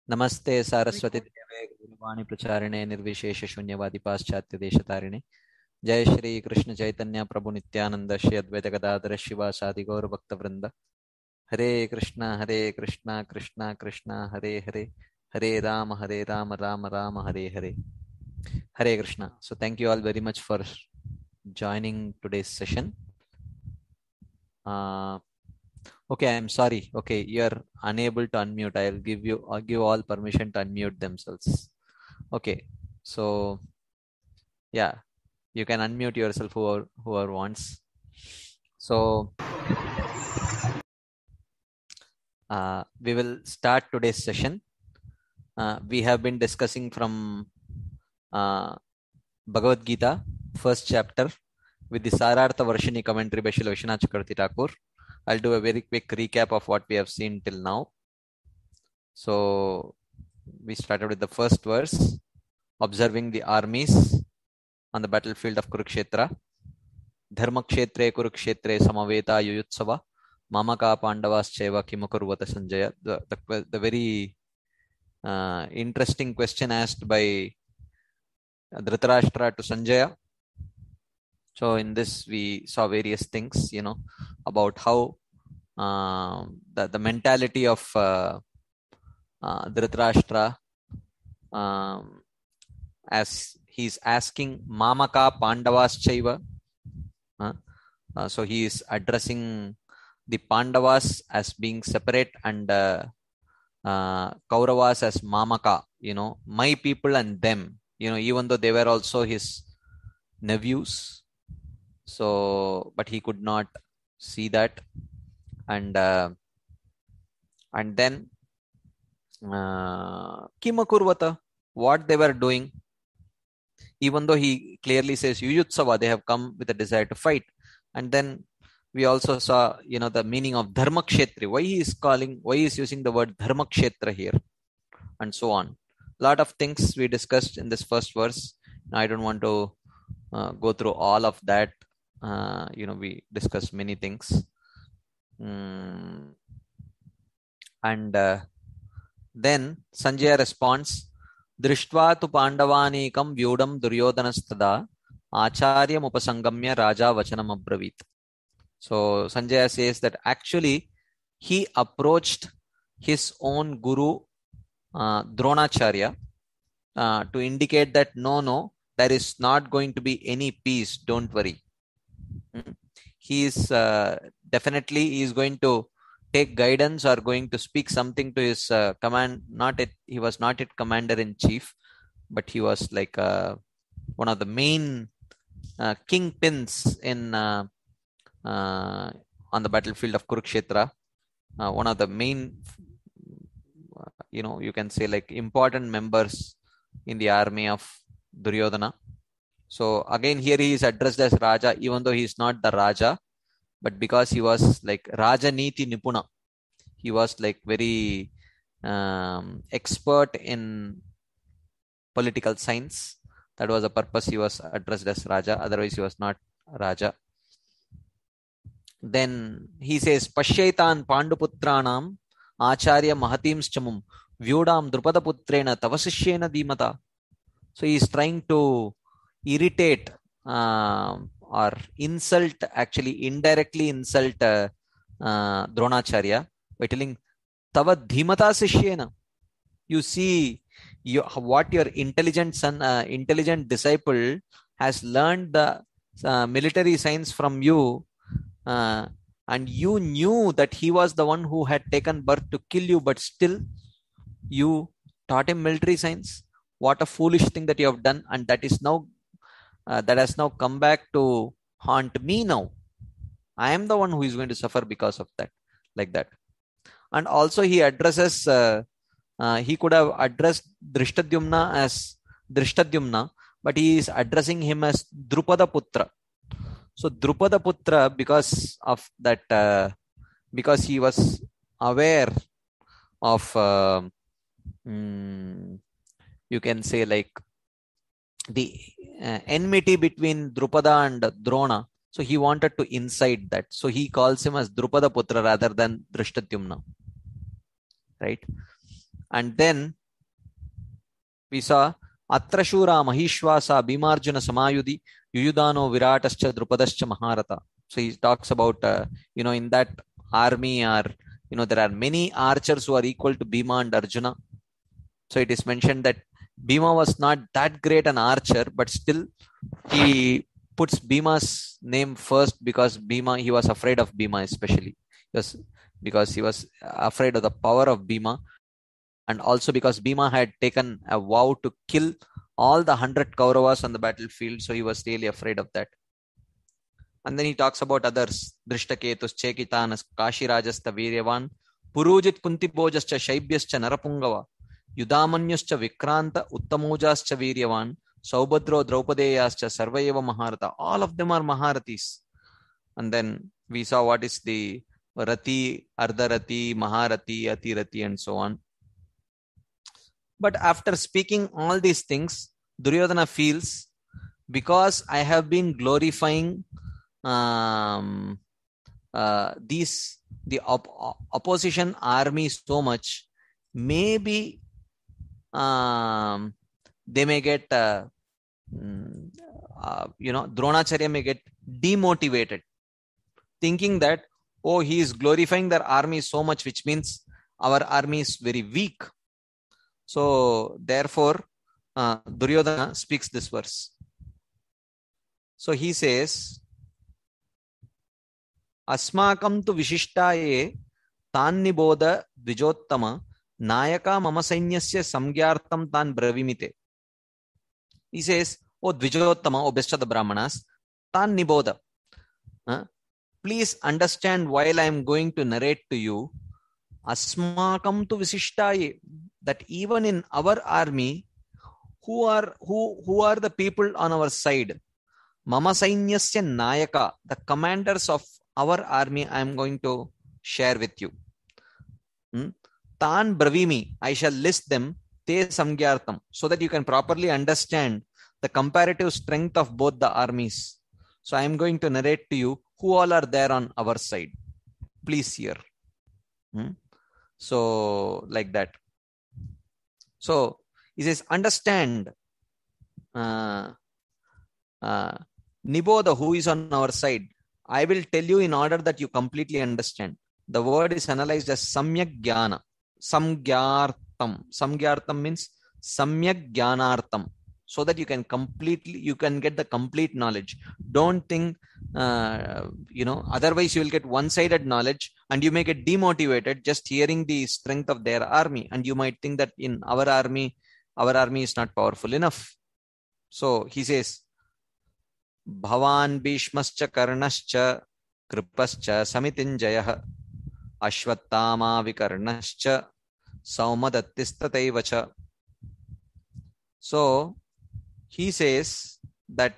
नमस्ते सारस्वती देवे गुरुवाणी प्रचारिणे निर्विशेष शून्यवादी पाश्चात्य देशतारिणे जय श्री कृष्ण चैतन्य प्रभु नित्यानंद श्री अद्वैत गदाधर शिवासादि गौर भक्त वृंद हरे Krishna Krishna Krishna Hare Hare Hare Ram Ram Ram Hare Hare Hare Krishna. So thank you all very much for joining today's session. Okay, I'm sorry. Okay, you're unable to unmute. I'll give all permission to unmute themselves. Okay, so yeah, you can unmute yourself whoever wants. So we will start today's session. We have been discussing from Bhagavad Gita, first chapter, with the Sarartha Varshini commentary by Srila Vishwanath Chakravarti Thakur. I'll do a very quick recap of what we have seen till now. So we started with the first verse, observing the armies on the battlefield of Kurukshetra. Dharmakshetre Kurukshetre Samaveta Yuyutsava Mamaka Pandavascheva Kimakurvata Sanjaya. The very interesting question asked by Dhritarashtra to Sanjaya. So in this we saw various things, about how the mentality of Dhritarashtra, as he's asking Mamaka Pandavaschaiva. So he is addressing the Pandavas as being separate and Kauravas as Mamaka, my people and them, even though they were also his nephews. So, but he could not see that. And then Kimakurvata, what they were doing, even though he clearly says Yuyutsava, they have come with a desire to fight. And then we also saw, the meaning of Dharmakshetri, why he is using the word Dharmakshetra here, and so on. A lot of things we discussed in this first verse. I don't want to go through all of that. We discussed many things. And then Sanjaya responds, Drishtva tu Pandavanekam Vyudam Duryodhanastada Acharyam Upasangamya Raja Vachanam Abravit. So Sanjaya says that actually he approached his own guru Dronacharya to indicate that no, there is not going to be any peace, don't worry. He is definitely he is going to take guidance or going to speak something to his command. He was not yet commander in chief, but he was like one of the main kingpins in on the battlefield of Kurukshetra. One of the main, you can say like important members in the army of Duryodhana. So again, here he is addressed as Raja, even though he is not the Raja, but because he was like Raja Niti Nipuna, he was like very expert in political science. That was the purpose he was addressed as Raja. Otherwise, he was not Raja. Then he says, Pashyaitan Panduputranam Acharya Mahatim Chamum Vyudam Drupadaputrena Tavasishyena Dhimata. So he is trying to irritate or insult, actually indirectly insult Dronacharya by telling Tava Dhimata Sishyena. You see what your intelligent disciple has learned the military science from you, and you knew that he was the one who had taken birth to kill you, but still you taught him military science. What a foolish thing that you have done, and that is now that has now come back to haunt me now. I am the one who is going to suffer because of that, like that. And also he addresses, he could have addressed Drishtadyumna as Drishtadyumna, but he is addressing him as Drupada Putra. So Drupada Putra, because of that, because he was aware of, you can say like the enmity between Drupada and Drona. So he wanted to incite that. So he calls him as Drupada Putra rather than Drishtadyumna. Right? And then we saw Atrashura Mahishwasa Bhimarjuna Samayudi Yuyudano Viratascha Drupadascha Maharata. So he talks about, in that army there are many archers who are equal to Bhima and Arjuna. So it is mentioned that Bhima was not that great an archer, but still he puts Bhima's name first because he was afraid of Bhima especially. Because he was afraid of the power of Bhima, and also because Bhima had taken a vow to kill all the 100 Kauravas on the battlefield, so he was really afraid of that. And then he talks about others: Drishtaketus, Chekitanas, Kashirajasta Viryavan, Purujit Kuntibojascha Shaibhyascha Narapungava, Yudamanyuscha Vikranta Uttamojascha Viryavan, Saubhadro Draupadeyascha Sarvayeva Maharata. All of them are Maharathis. And then we saw what is the Rati, Ardharati, Maharati, Atirati, and so on. But after speaking all these things, Duryodhana feels, because I have been glorifying the opposition army so much, maybe they may get, Dronacharya may get demotivated, thinking that, oh, he is glorifying their army so much, which means our army is very weak. So therefore, Duryodhana speaks this verse. So he says, Asmakam tu Vishishtaye Tanniboda Dvijottama Nayaka Mama Sainyasya Samgyartam Tan Bravimite. He says, O Dvijottama, O best of the Brahmanas, Tanniboda. Please understand while I am going to narrate to you, Asmakam tu Visishtaye, that even in our army, who are the people on our side? Mama Sainyasya Nayaka, the commanders of our army, I am going to share with you. Tan Bravimi, I shall list them, Te Samgyartam, so that you can properly understand the comparative strength of both the armies. So I am going to narrate to you who all are there on our side. Please hear. So, like that. So, he says, understand Niboda, who is on our side. I will tell you in order that you completely understand. The word is analyzed as Samyak Jnana. Samgyartam. Samgyartam means Samyak Jnanartam. So that you can get the complete knowledge. Don't think, otherwise you will get one-sided knowledge and you may get demotivated just hearing the strength of their army. And you might think that in our army is not powerful enough. So he says, Bhavan Bhishmascha Karnascha Kripascha Samitinjayah Ashwattama Vikarnascha Saumadattistataivacha. So he says that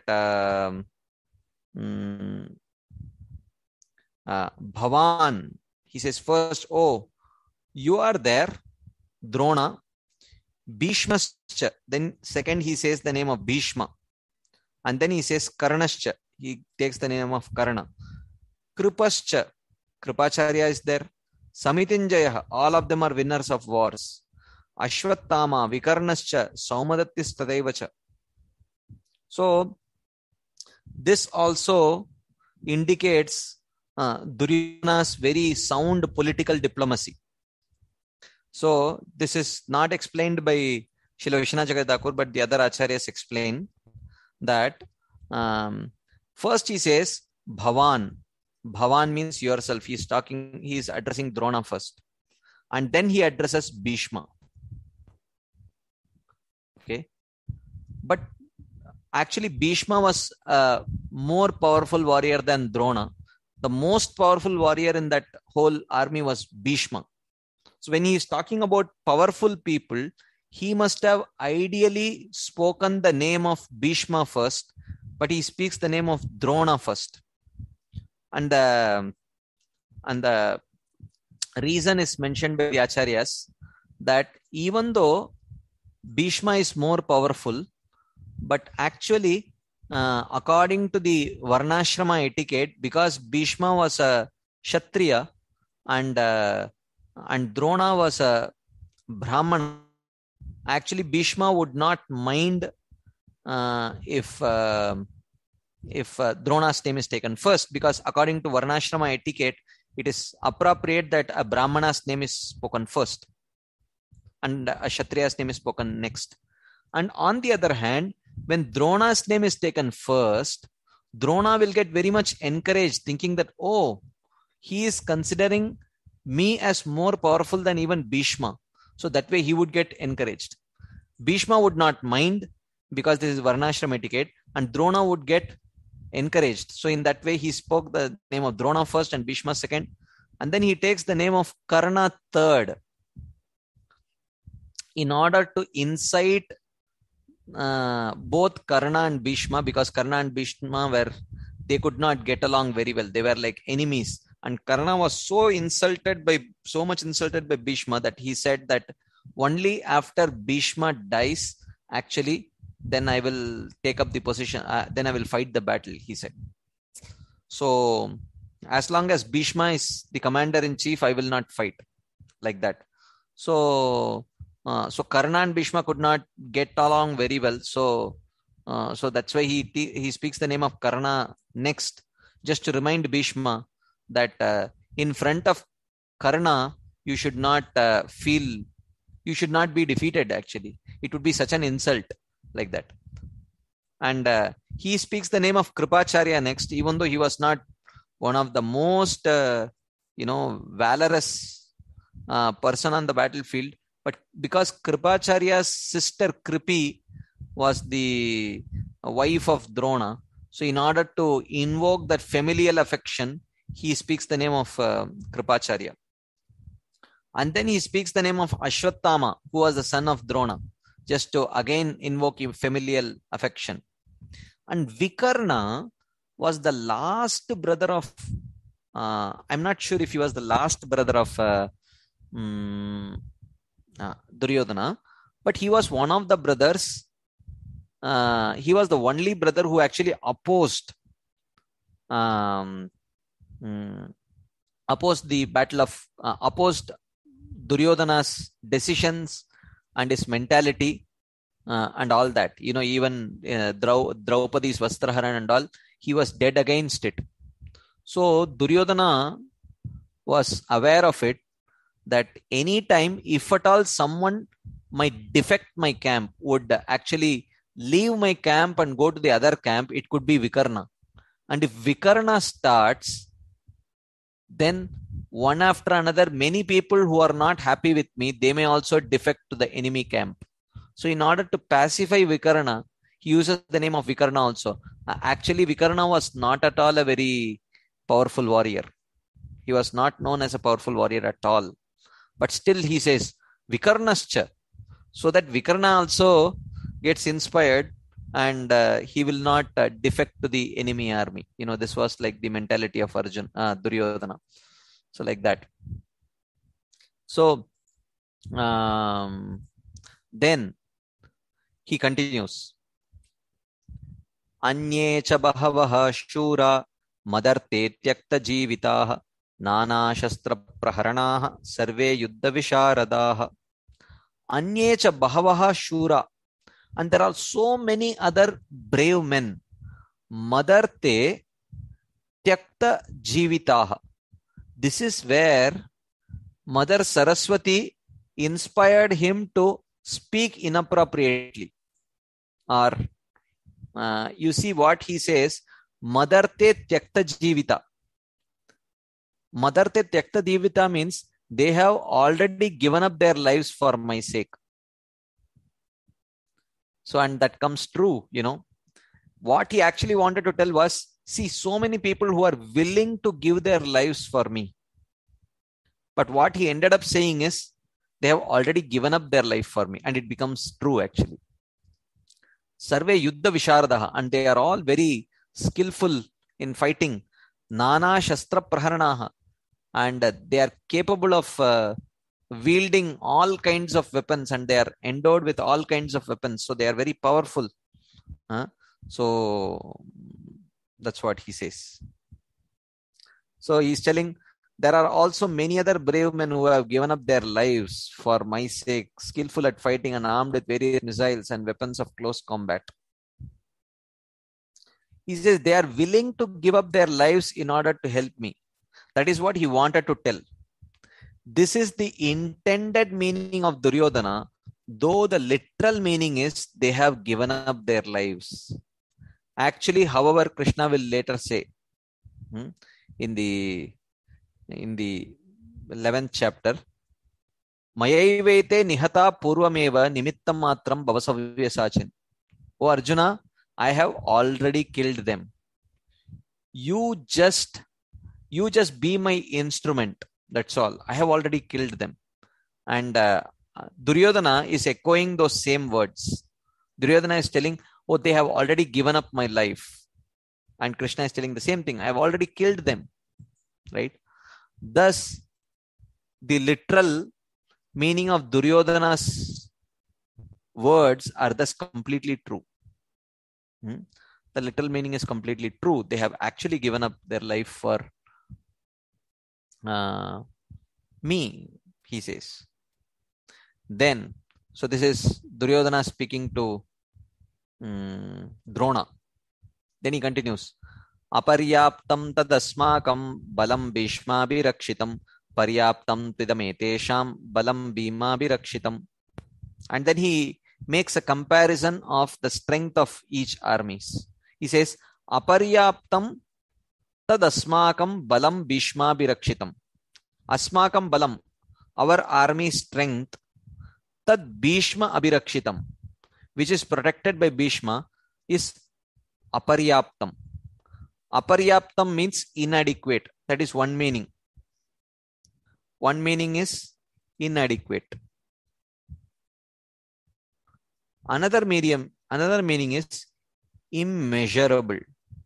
Bhavan, he says first, oh, you are there, Drona, Bhishmascha. Then second he says the name of Bhishma. And then he says Karnascha. He takes the name of Karna. Kripascha. Kripacharya is there. Samitinjaya. All of them are winners of wars. Ashwattama. Vikarnascha. Saumadattis Tadaivacha. So, this also indicates Duryodhana's very sound political diplomacy. So, this is not explained by Srila Vishwanath Chakravarti Thakur, but the other acharyas explain that first he says Bhavan. Bhavan means yourself. He is addressing Drona first. And then he addresses Bhishma. Okay. But actually Bhishma was a more powerful warrior than Drona. The most powerful warrior in that whole army was Bhishma. So when he is talking about powerful people, he must have ideally spoken the name of Bhishma first, but he speaks the name of Drona first. And the reason is mentioned by the acharyas that even though Bhishma is more powerful, but actually, according to the Varnashrama etiquette, because Bhishma was a Kshatriya and Drona was a Brahmana, actually Bhishma would not mind if Drona's name is taken first, because according to Varnashrama etiquette, it is appropriate that a Brahmana's name is spoken first and a Kshatriya's name is spoken next. And on the other hand, when Drona's name is taken first, Drona will get very much encouraged, thinking that, oh, he is considering me as more powerful than even Bhishma. So that way he would get encouraged. Bhishma would not mind because this is Varnashram etiquette, and Drona would get encouraged. So in that way, he spoke the name of Drona first and Bhishma second. And then he takes the name of Karna third in order to incite both Karna and Bhishma, because Karna and Bhishma they could not get along very well. They were like enemies. And Karna was so much insulted by Bhishma that he said that only after Bhishma dies, actually, then I will take up the position. Then I will fight the battle, he said. So as long as Bhishma is the commander in chief, I will not fight, like that. So Karna and Bhishma could not get along very well. So that's why he speaks the name of Karna next, just to remind Bhishma that in front of Karna, you should not you should not be defeated. Actually, it would be such an insult, like that. And he speaks the name of Kripacharya next, even though he was not one of the most valorous person on the battlefield. But because Kripacharya's sister Kripi was the wife of Drona, so in order to invoke that familial affection, he speaks the name of Kripacharya. And then he speaks the name of Ashwatthama, who was the son of Drona, just to again invoke familial affection. And Vikarna was the last brother of, I'm not sure if he was the last brother of Duryodhana, but he was one of the brothers. He was the only brother who actually opposed the battle of, opposed Duryodhana's decisions and his mentality and all that. Even Draupadi's Vastraharan and all, he was dead against it. So Duryodhana was aware of it, that anytime, if at all someone might defect my camp, would actually leave my camp and go to the other camp, it could be Vikarna. And if Vikarna starts, then one after another, many people who are not happy with me, they may also defect to the enemy camp. So in order to pacify Vikarna, he uses the name of Vikarna also. Actually, Vikarna was not at all a very powerful warrior. He was not known as a powerful warrior at all. But still he says, Vikarnascha, so that Vikarna also gets inspired and he will not defect to the enemy army. This was like the mentality of Duryodhana. So like that. So then he continues. Anye cha bahavaha shura madarte tyakta jivitaha nana shastra praharanaha sarve yuddha visharadaha. Anye cha bahavaha shura. And there are so many other brave men. Madarte tyakta jivitaha. This is where Mother Saraswati inspired him to speak inappropriately. Or you see what he says, Madarte tyakta jivita. Madarte tyakta jivita means they have already given up their lives for my sake. So, and that comes true, What he actually wanted to tell was, see, so many people who are willing to give their lives for me. But what he ended up saying is, they have already given up their life for me. And it becomes true, actually. Sarve yuddha visharadaha. And they are all very skillful in fighting. Nana shastra praharanaha. And they are capable of wielding all kinds of weapons, and they are endowed with all kinds of weapons. So they are very powerful. So that's what he says. So he's telling, There are also many other brave men who have given up their lives for my sake, skillful at fighting and armed with various missiles and weapons of close combat. He says they are willing to give up their lives in order to help me. That is what he wanted to tell. This is the intended meaning of Duryodhana, though the literal meaning is they have given up their lives. Actually, however, Krishna will later say in the 11th chapter, Mayaivete nihata purvameva nimittam matram bhavasavya. Oh Arjuna, I have already killed them. You just be my instrument. That's all. I have already killed them. And Duryodhana is echoing those same words. Duryodhana is telling, oh, they have already given up my life. And Krishna is telling the same thing. I have already killed them. Right? Thus, the literal meaning of Duryodhana's words are thus completely true. The literal meaning is completely true. They have actually given up their life for me, he says. Then, so this is Duryodhana speaking to Drona. Then he continues, Aparyaptam tadasmakam balam bhishma bhirakshitam paryaptam tidametesham balam bhima bhirakshitam. And then he makes a comparison of the strength of each armies. He says, Aparyaptam tadasmakam balam bhishma bhirakshitam. Asmakam balam, our army strength, tad bhishma abhirakshitam, which is protected by Bhishma, is aparyaptam. Aparyaptam means inadequate. That is one meaning. One meaning is inadequate. Another meaning is immeasurable.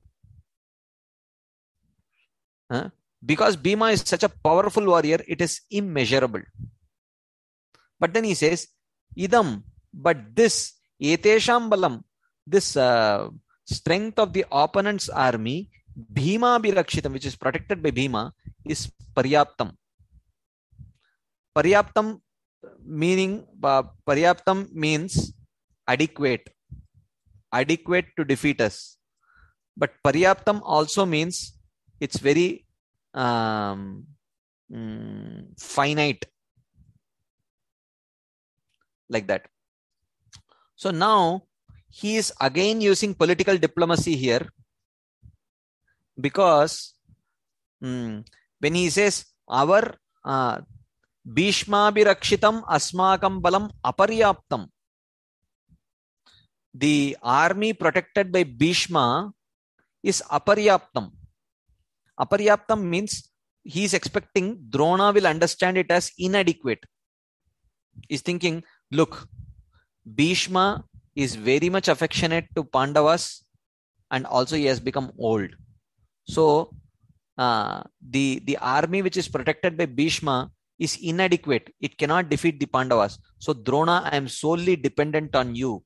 Because Bhima is such a powerful warrior, it is immeasurable. But then he says, idam, but this, etesham balam, this strength of the opponent's army, Bhima bhirakshitam, which is protected by Bhima, is paryaptam. Paryaptam means adequate to defeat us. But paryaptam also means it's very finite, like that. So now he is again using political diplomacy here, because when he says our Bhishma bhirakshitam asmakam balam aparyaptam, the army protected by Bhishma is aparyaptam. Aparyaptam means he is expecting Drona will understand it as inadequate. He's thinking, look, Bhishma is very much affectionate to Pandavas, and also he has become old. So the army which is protected by Bhishma is inadequate. It cannot defeat the Pandavas. So Drona, I am solely dependent on you.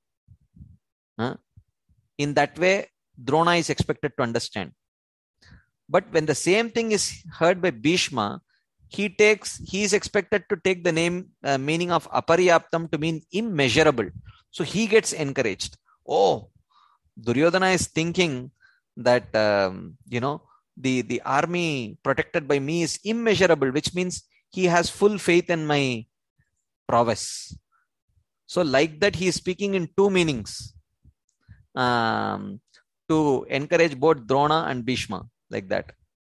In that way, Drona is expected to understand. But when the same thing is heard by Bhishma, he is expected to take the meaning of aparyaptam to mean immeasurable. So he gets encouraged. Oh, Duryodhana is thinking that the army protected by me is immeasurable, which means he has full faith in my prowess. So like that, he is speaking in two meanings to encourage both Drona and Bhishma, like that.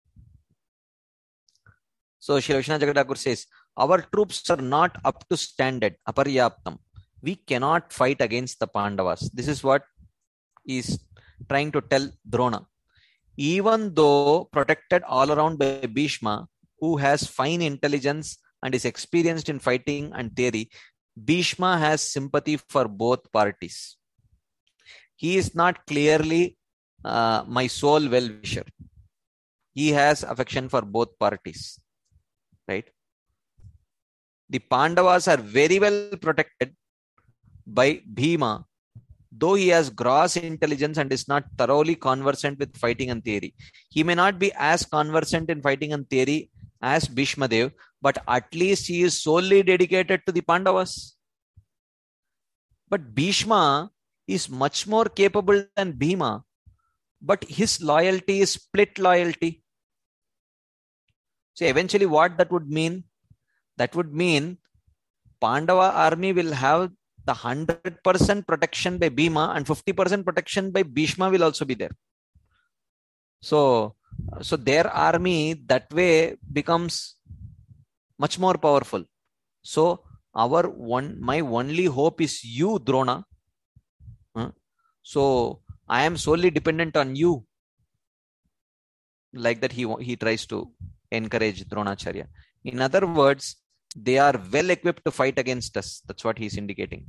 So Srila Vishwanath Jagatakur says, our troops are not up to standard, aparyaptam. We cannot fight against the Pandavas. This is what he is trying to tell Drona. Even though protected all around by Bhishma, who has fine intelligence and is experienced in fighting and theory, Bhishma has sympathy for both parties. He is not clearly my sole well-wisher. He has affection for both parties. Right? The Pandavas are very well protected by Bhima, though he has gross intelligence and is not thoroughly conversant with fighting and theory. He may not be as conversant in fighting and theory as Bhishma Dev, but at least he is solely dedicated to the Pandavas. But Bhishma is much more capable than Bhima, but his loyalty is split loyalty. So eventually what that would mean? That would mean Pandava army will have the 100% protection by Bhima and 50% protection by Bhishma will also be there. So their army that way becomes much more powerful. So my only hope is you, Drona. So I am solely dependent on you. Like that, he tries to encourage Dronacharya. In other words, they are well equipped to fight against us. That's what he's indicating.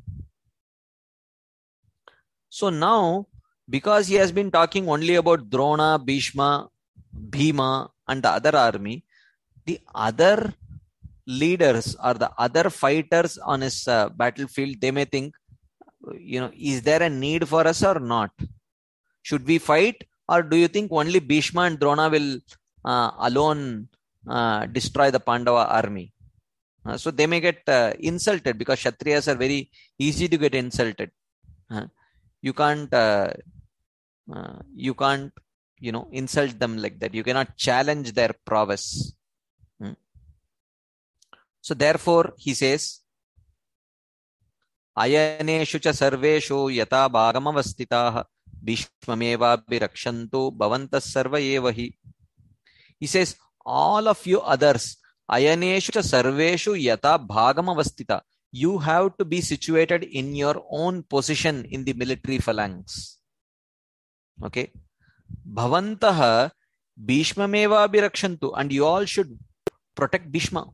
So now, because he has been talking only about Drona, Bhishma, Bhima, and the other army, the other leaders or the other fighters on his battlefield, they may think, is there a need for us or not? Should we fight, or do you think only Bhishma and Drona will alone destroy the Pandava army? So they may get insulted, because Kshatriyas are very easy to get insulted. You can't insult them like that. You cannot challenge their prowess. So therefore he says, Ayaneshu cha sarveshu yata bhagamavastitaha Bhishmameva birakshantu bhavantas sarva evahi. He says, all of you others, Ayaneshu cha sarveshu yata bhagamavastita. You have to be situated in your own position in the military phalanx. Okay. Bhavantaha Bhishmameva birakshantu. And you all should protect Bhishma.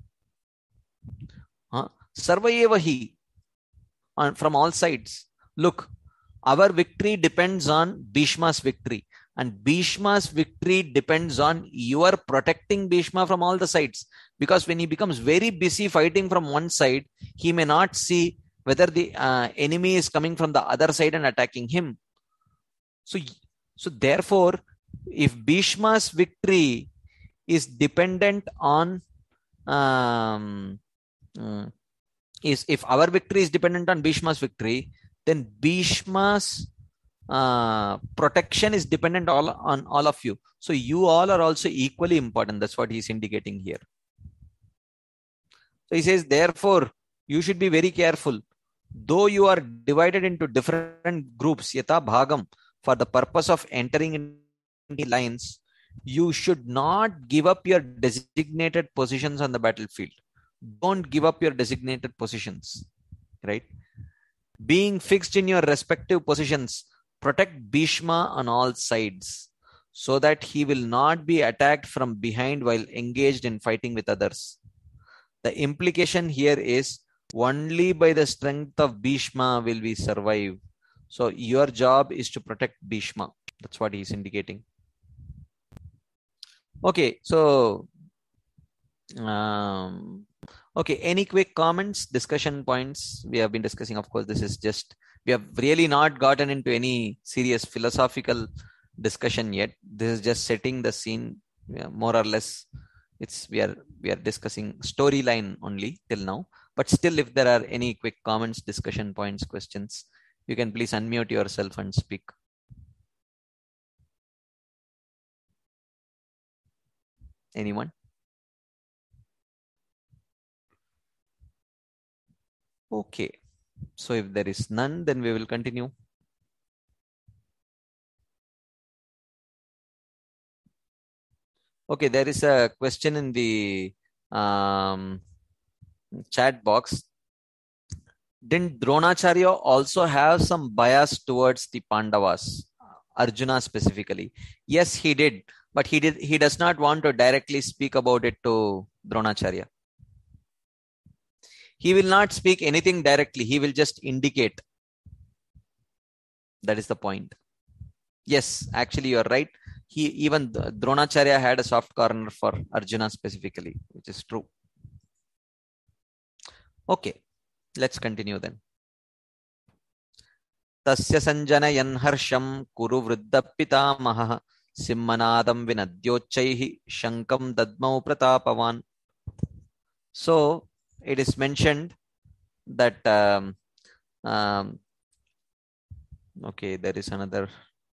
Sarva evahi. From all sides. Look, our victory depends on Bhishma's victory. And Bhishma's victory depends on your protecting Bhishma from all the sides. Because when he becomes very busy fighting from one side, he may not see whether the enemy is coming from the other side and attacking him. So therefore, if Bhishma's victory is dependent on if our victory is dependent on Bhishma's victory, then Bhishma's protection is dependent on all of you. So you all are also equally important. That's what he's indicating here. So he says, therefore, you should be very careful. Though you are divided into different groups, yata bhagam, for the purpose of entering in the lines, you should not give up your designated positions on the battlefield. Don't give up your designated positions, right? Being fixed in your respective positions, protect Bhishma on all sides so that he will not be attacked from behind while engaged in fighting with others. The implication here is only by the strength of Bhishma will we survive. So your job is to protect Bhishma. That's what he's indicating. Okay, so okay, any quick comments, discussion points? We have been discussing, of course, this is just, we have really not gotten into any serious philosophical discussion yet. This is just setting the scene, more or less. We are discussing storyline only till now. But still, if there are any quick comments, discussion points, questions, you can please unmute yourself and speak. Anyone? Okay. So if there is none, then we will continue. Okay, there is a question in the chat box. Didn't Dronacharya also have some bias towards the Pandavas, Arjuna specifically? Yes, he did, but he does not want to directly speak about it to Dronacharya. He will not speak anything directly. He will just indicate. That is the point. Yes, actually you are right. Even Dronacharya had a soft corner for Arjuna specifically, which is true. Okay, let's continue then. Tasya sanjanayan harsham kuru vriddha pitamaha Simmanadam vinadyochaihi shankam dadmau pratapavan. So it is mentioned that okay, there is another.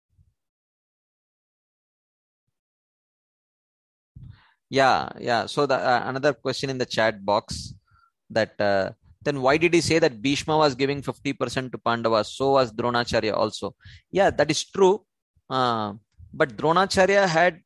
Yeah. So the another question in the chat box that then why did he say that Bhishma was giving 50% to Pandavas? So was Dronacharya also. Yeah, that is true. But Dronacharya had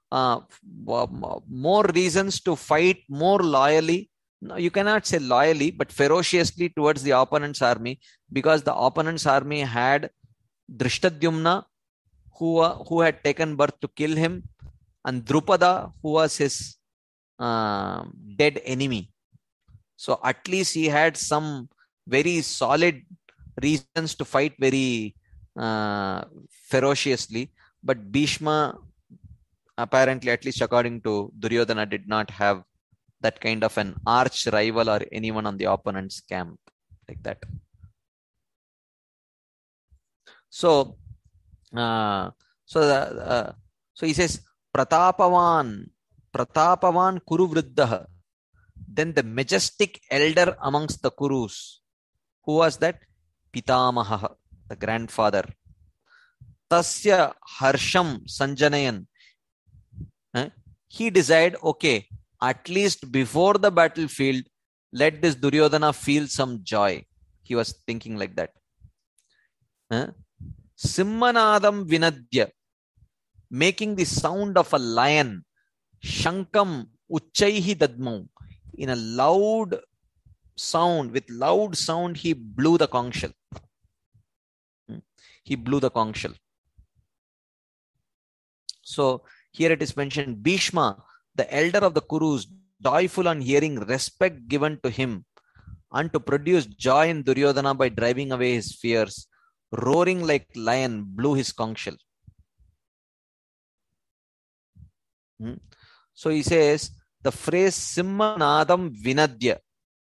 more reasons to fight more loyally. No, you cannot say loyally, but ferociously towards the opponent's army, because the opponent's army had Drishtadyumna, who had taken birth to kill him, and Drupada, who was his dead enemy. So at least he had some very solid reasons to fight very ferociously. But Bhishma, apparently, at least according to Duryodhana, did not have that kind of an arch rival or anyone on the opponent's camp like that. So he says Pratapavan Kuru Vriddha. Then the majestic elder amongst the Kurus. Who was that? Pitamaha, the grandfather. Tasya Harsham Sanjanayan. He desired, okay, at least before the battlefield, let this Duryodhana feel some joy. He was thinking like that. Simmanadam Vinadya, making the sound of a lion. Shankam Uchaihi Dadmau. In a loud sound, with loud sound, he blew the conch shell. He blew the conch shell. So here it is mentioned, Bhishma, the elder of the Kurus, joyful on hearing respect given to him, and to produce joy in Duryodhana by driving away his fears, roaring like lion, blew his conch shell. So he says, the phrase Simmanadam Vinadya,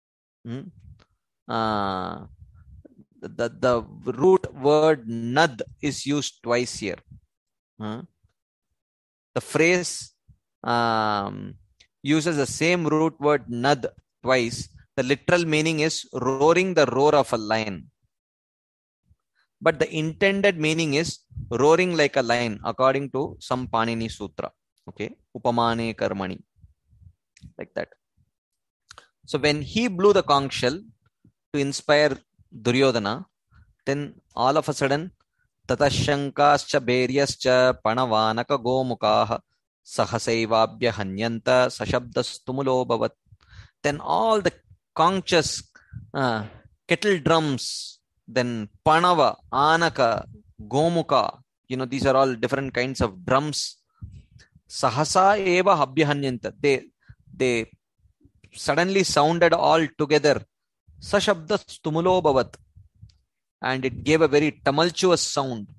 the root word nad is used twice here. The phrase uses the same root word nad twice. The literal meaning is roaring the roar of a lion. But the intended meaning is roaring like a lion, according to some Panini Sutra. Okay, Upamane Karmani. Like that. So when he blew the conch shell to inspire Duryodhana, then all of a sudden, Tatashankascha Beryascha Panavanaka Gomukaha Sahasaivabhya Hanyanta Sashabdastumulo Bhavat. Then all the conches, kettle drums, then Panava, Anaka, Gomuka, these are all different kinds of drums. Sahasa eva habhyahanyanta. They suddenly sounded all together. Sashabda stumulo bhavat. And it gave a very tumultuous sound.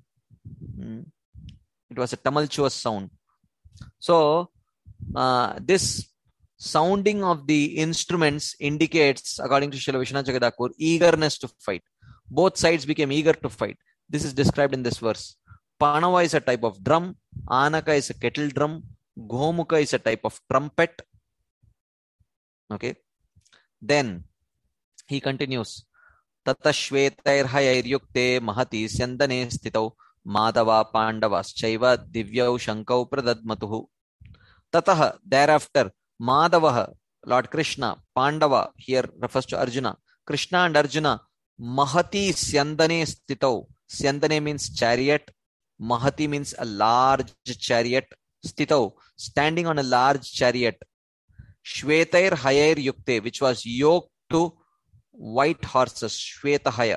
It was a tumultuous sound. So, this sounding of the instruments indicates, according to Srila Vishwanath Jagadakur, eagerness to fight. Both sides became eager to fight. This is described in this verse. Panava is a type of drum. Anaka is a kettle drum. Gomuka is a type of trumpet. Okay. Then he continues. Tatashvetair yukte mahati syandane stitau madava pandavaschaiva divyau shankau pradadmatuhu. Tataha, thereafter, Madavaha, Lord Krishna, Pandava, here refers to Arjuna. Krishna and Arjuna, mahati syandane stitau. Syandane means chariot. Mahati means a large chariot. Stitau, standing on a large chariot. Shvetair hayair yukte, which was yoked to white horses. Shvetahaya.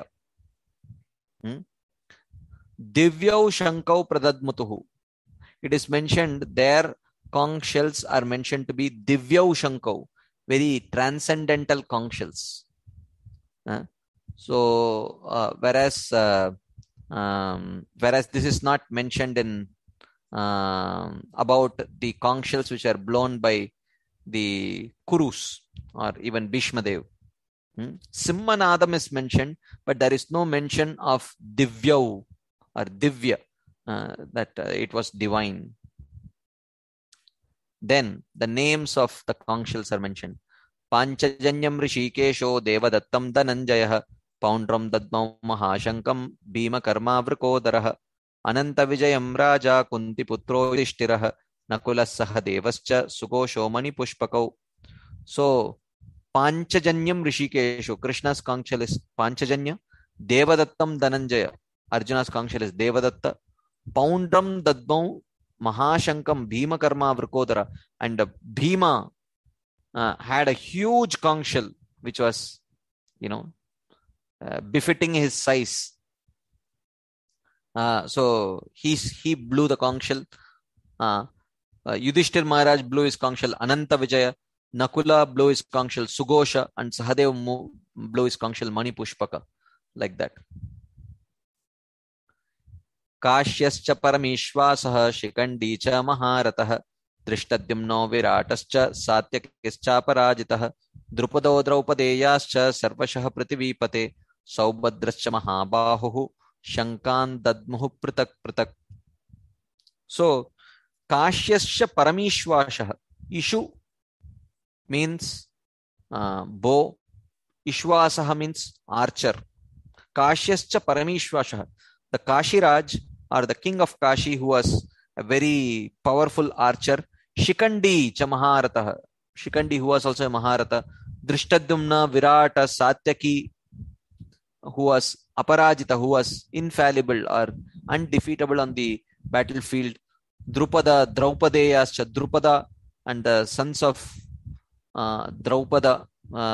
Divyau shankau pradadmatuhu. It is mentioned there, conch shells are mentioned to be Divyau shankau, very transcendental conch shells. Whereas this is not mentioned in about the conch shells which are blown by the Kurus or even Bhishma Dev. Simmanadam is mentioned, but there is no mention of Divyau or Divya, that it was divine. Then the names of the Kankshals are mentioned. Panchajanyam Rishikesho Devadattam Dhananjayah Poundram Dadmau Mahashankam Bhima Karma Vrkodaraha Ananta Vijayam Raja Kunti Putro Yudhishthirah Nakulas Sahadevascha Sugosho Mani Pushpakau. So Panchajanyam Rishikesho, Krishna's Kankshal is Panchajanya. Devadattam Dhananjaya, Arjuna's Kankshal is Devadatta. Poundram Dadmau Mahashankam Bhima Karma Vrkodara. And Bhima had a huge Kankshal which was, befitting his size. So he blew the Kankshal. Yudhishthir Maharaj blew his Kankshal. Ananta Vijaya, Nakula blew his Kankshal. Sugosha and Sahadev blew his Kankshal. Mani Pushpaka, like that. Kashyascha Paramishwasah Shikandi cha Maharatah Drishtadyumno Viratascha Satyakischa Parajitah Drupado Draupadeyascha Sarvashah Prativipate Saubhadrascha Mahabahu Shankan Dadmuhu Pratak Pratak. So Kashyascha Paramishwasah, Ishu means bow, Ishwasaha means archer. Kashyascha Paramishwasah, the Kashiraj or the king of Kashi, who was a very powerful archer. Shikandi cha Maharatah, Shikandi, who was also a Maharata. Drishtadyumna Virata Satyaki, who was Aparajita, who was infallible or undefeatable on the battlefield. Drupada Draupadeyascha, Drupada and the sons of Drupadi,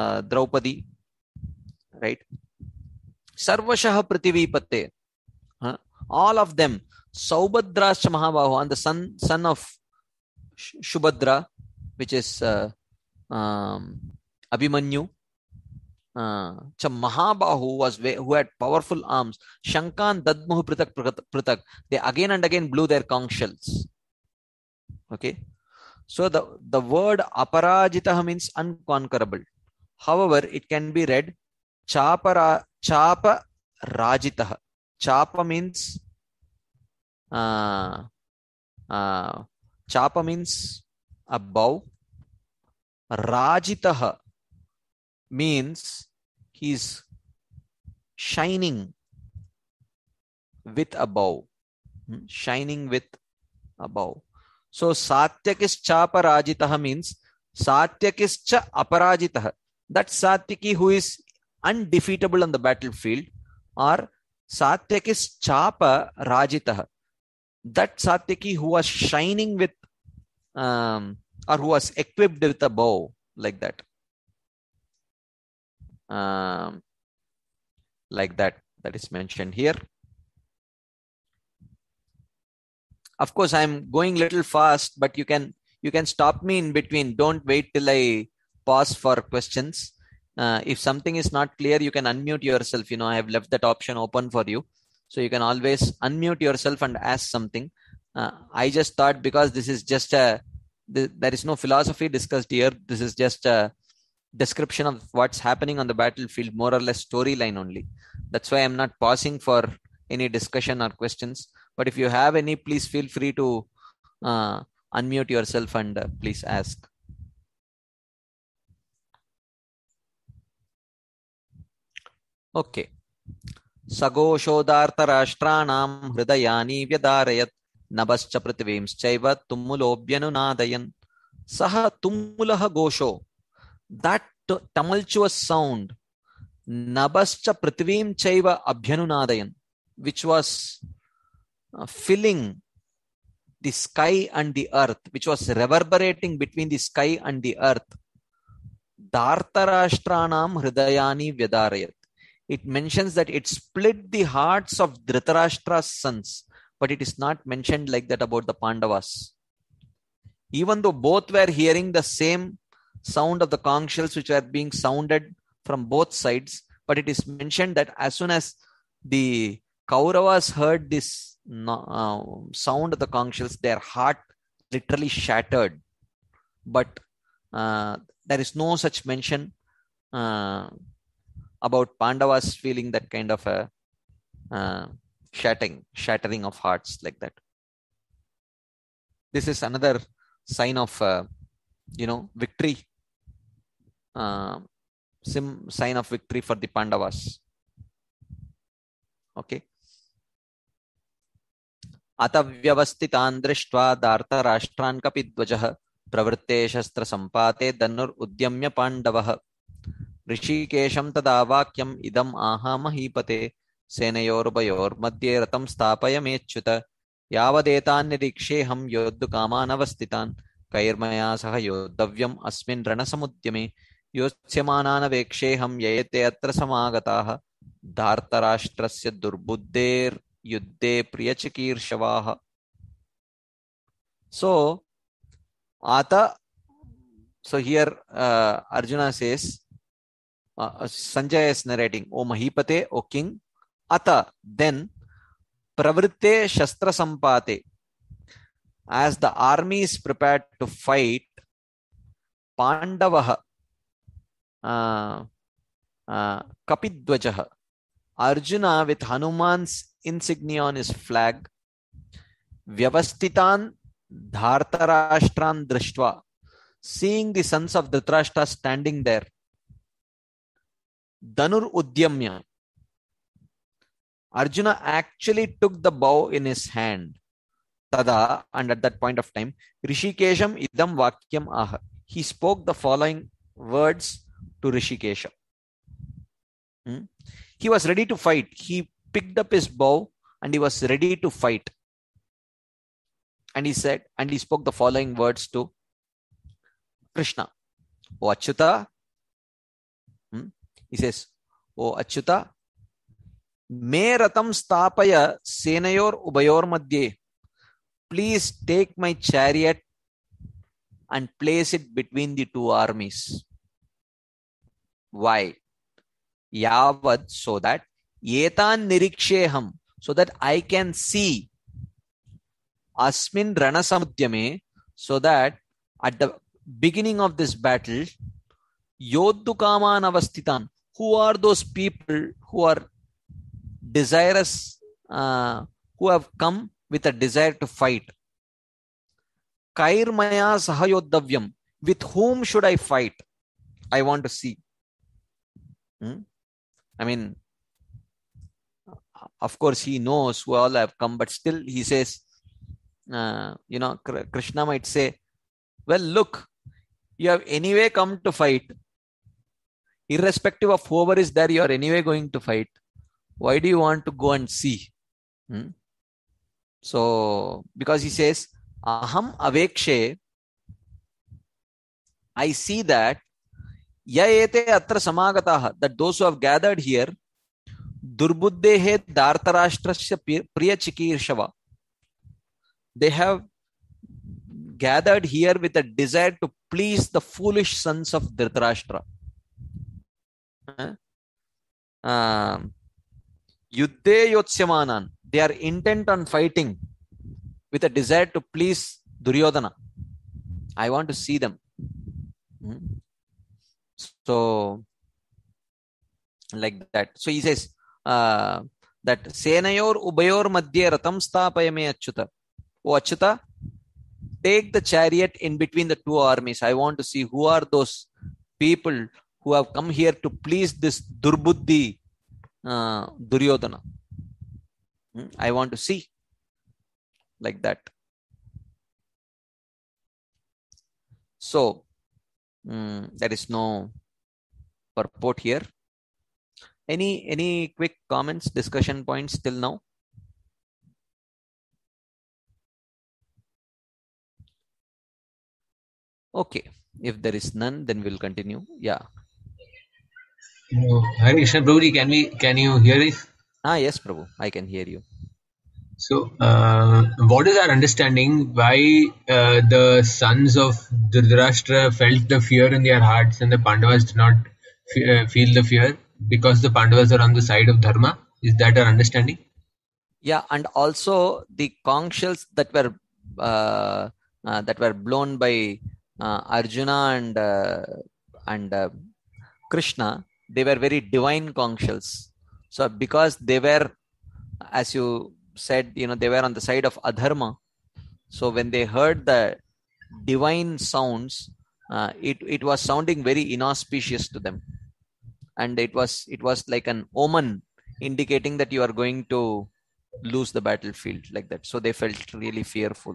right? Sarvashah Prativipate, all of them. Saubhadrascha Mahabahu, and the son of Shubhadra, which is Abhimanyu. Cha Mahabahu who had powerful arms. Shankan Dadmuhu Pratak Pratak. They again and again blew their Kankshals. Okay. So the word Aparajitah means unconquerable. However, it can be read Chapa Rajitah. Chapa means Chapa means a bow. Rajitah means he's shining with a bow. Shining with a bow. So Satyakis Chapa Rajitah means Satyakis Cha Aparajitah. That Satyaki who is undefeatable on the battlefield, or Satyakis Chapa Rajitah. That Satyaki who was shining with or who was equipped with a bow, like that. Like that is mentioned here. Of course, I'm going a little fast, but you can stop me in between. Don't wait till I pause for questions. If something is not clear, you can unmute yourself. I have left that option open for you. So you can always unmute yourself and ask something. I just thought, because this is just there is no philosophy discussed here. This is just a description of what's happening on the battlefield, more or less storyline only. That's why I'm not pausing for any discussion or questions. But if you have any, please feel free to unmute yourself and please ask. Okay. Sagoshodartha Rashtraanam Hridayani Vyadarayat Nabascha Prithivimschaiva Tumulobhyanunadayan. Saha Tumulaha Gosho. That tumultuous sound, Nabascha Prithivimchaiva Abhyanunadayan, which was filling the sky and the earth, which was reverberating between the sky and the earth. Dhartarashtranam Hridayani Vyadarayat. It mentions that it split the hearts of Dhritarashtra's sons, but it is not mentioned like that about the Pandavas. Even though both were hearing the same sound of the conch shells which were being sounded from both sides, but it is mentioned that as soon as the Kauravas heard this sound of the conch shells, their heart literally shattered. But there is no such mention about Pandavas feeling that kind of a shattering of hearts like that. This is another sign of victory, sign of victory for the Pandavas. Okay. अतव्यवस्थितान् दृष्ट्वा धार्तराष्ट्रान् कपिध्वजः प्रवृत्ते शस्त्र संपाते धनुर् उद्यम्य पाण्डवः ऋषिकेशं तदा वाक्यम् इदम् आह महीपते सेनयोरुभयोर्मध्ये रथं स्थापयमेच्युत यावदेतान् निरीक्षेऽहं योद्धुकामानवस्थितान् कैर्मया सह योद्धव्यम् अस्मिन् रणसमुद्यमे योत्स्यमानानवेक्षेऽहं ययते अत्र समागताः धार्तराष्ट्रस्य दुर्बुद्धेर्युद्धे प्रियचिकीर्षवाः. So here Arjuna says, Sanjay is narrating, O Mahipate, O king, Ata, then Pravritte Shastra Sampate, as the army is prepared to fight, Pandavaha Kapidvajaha, Arjuna with Hanuman's insignia on his flag, Vyavastitan Dhartarashtran Drishtva, seeing the sons of Dhritarashtra standing there, Dhanur Udyamya, Arjuna actually took the bow in his hand. Tada, and at that point of time, Rishikesham idam vakyam aha. He spoke the following words to Rishikesha. He was ready to fight. He picked up his bow and he was ready to fight. And he said, and he spoke the following words to Krishna. O Achyuta, he says, O Achyuta, me ratam stapaya senayor ubayor madhye. Please take my chariot and place it between the two armies. Why? Yavad, so that Yetan niriksheham, so that I can see Asmin Ranasamudyame, so that at the beginning of this battle, Yoddukaman Avastitan, who are those people who are desirous, who have come with a desire to fight. Kairmaya Sahayodavyam, with whom should I fight? I want to see. I mean, of course, he knows who all have come, but still he says, Krishna might say, well, look, you have anyway come to fight. Irrespective of whoever is there, you are anyway going to fight. Why do you want to go and see? So, because he says, Aham avekshe, I see that Yayete atra samagataha, that those who have gathered here, Durbuddhehe Dhartarashtrasya Priya Chikirshava, they have gathered here with a desire to please the foolish sons of Dhritarashtra. Yuddhe Yotsyamanan, they are intent on fighting with a desire to please Duryodhana. I want to see them. So, like that. So he says that Senayor Ubayor Madhye Ratam Stapayame Achyuta. O Achyuta, take the chariot in between the two armies. I want to see who are those people who have come here to please this Durbuddhi Duryodhana. I want to see. Like that. So, there is no purport here. Any quick comments, discussion points till now? Okay. If there is none, then we'll continue. Yeah. Hare Krishna Prabhuji, can you hear this? Yes, Prabhu, I can hear you. So, what is our understanding why the sons of Dhritarashtra felt the fear in their hearts and the Pandavas did not feel the fear? Because the Pandavas are on the side of Dharma? Is that our understanding? Yeah, and also the conch shells that were blown by Arjuna and Krishna, they were very divine conch shells. So because they were, as you said, they were on the side of Adharma. So when they heard the divine sounds, it was sounding very inauspicious to them, and it was like an omen indicating that you are going to lose the battlefield, like that. So they felt really fearful.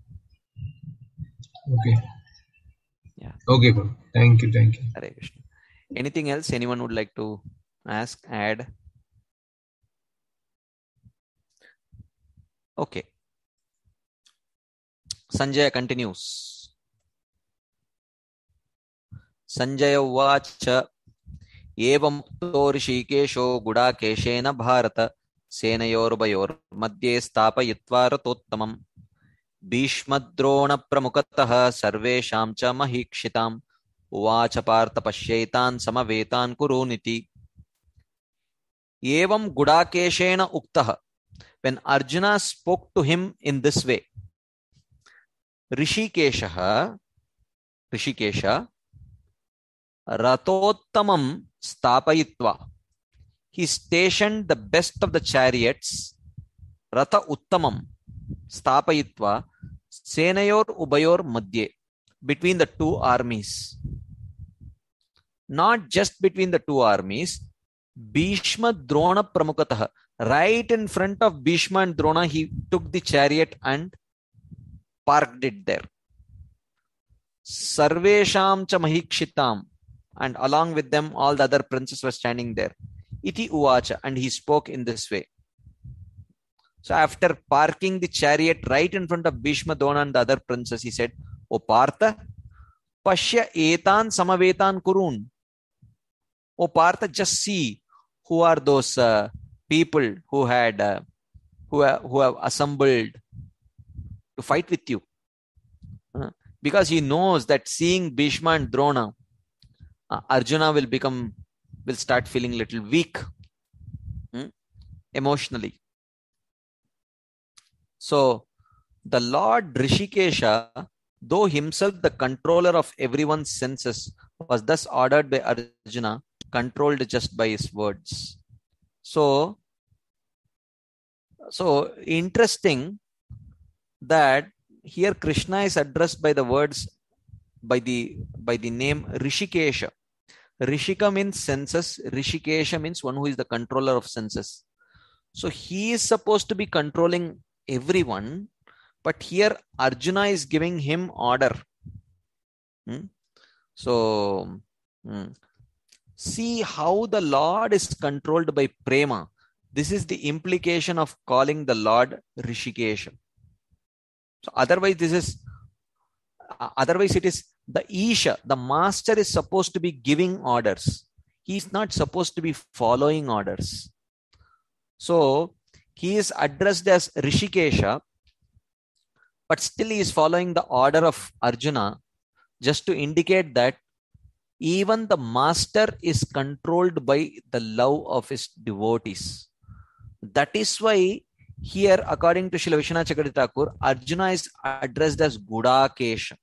Okay. Yeah. Okay, bro. Thank you. Hare Krishna. Anything else anyone would like to add? Okay. Sanjaya continues. Sanjaya uvacha evam ukto ऋषिकेशो गुडाकेशेन Bharat सेनयोर्भयोर् मध्ये स्थापयित्वा रथोत्तमम् भीष्मद्रोणप्रमुखतः सर्वेषां च महीक्षिताम् उवाच Partha पश्यैतान् समवेतान् कुरूनिति. Evam Gudakeshena Uktah. When Arjuna spoke to him in this way, Rishikesha Rathottamam Stapayitva. He stationed the best of the chariots, Ratha Uttamam Stapayitva, Senayor Ubayor Madhye, between the two armies. Not just between the two armies, Bhishma Drona Pramukataha. Right in front of Bhishma and Drona, he took the chariot and parked it there. Sarvesham cha Mahikshitam. And along with them, all the other princes were standing there. Iti Uvacha. And he spoke in this way. So after parking the chariot right in front of Bhishma, Drona and the other princes, he said, O Partha, Pashya etan samavetan kurun. O Partha, just see who are those people who have assembled to fight with you. Because he knows that seeing Bhishma and Drona, Arjuna will start feeling a little weak emotionally. So the Lord Rishikesha, though himself the controller of everyone's senses, was thus ordered by Arjuna, controlled just by his words. So interesting that here Krishna is addressed by the words, by the name Rishikesha. Rishika means senses. Rishikesha means one who is the controller of senses. So he is supposed to be controlling everyone, but here Arjuna is giving him order. So see how the Lord is controlled by prema. This is the implication of calling the Lord Rishikesha. So otherwise it is the Isha, the master is supposed to be giving orders. He is not supposed to be following orders. So he is addressed as Rishikesha, but still he is following the order of Arjuna, just to indicate that even the master is controlled by the love of his devotees. That is why here, according to Srila Vishwanath Chakravarti Thakur, Arjuna is addressed as Gudakesha.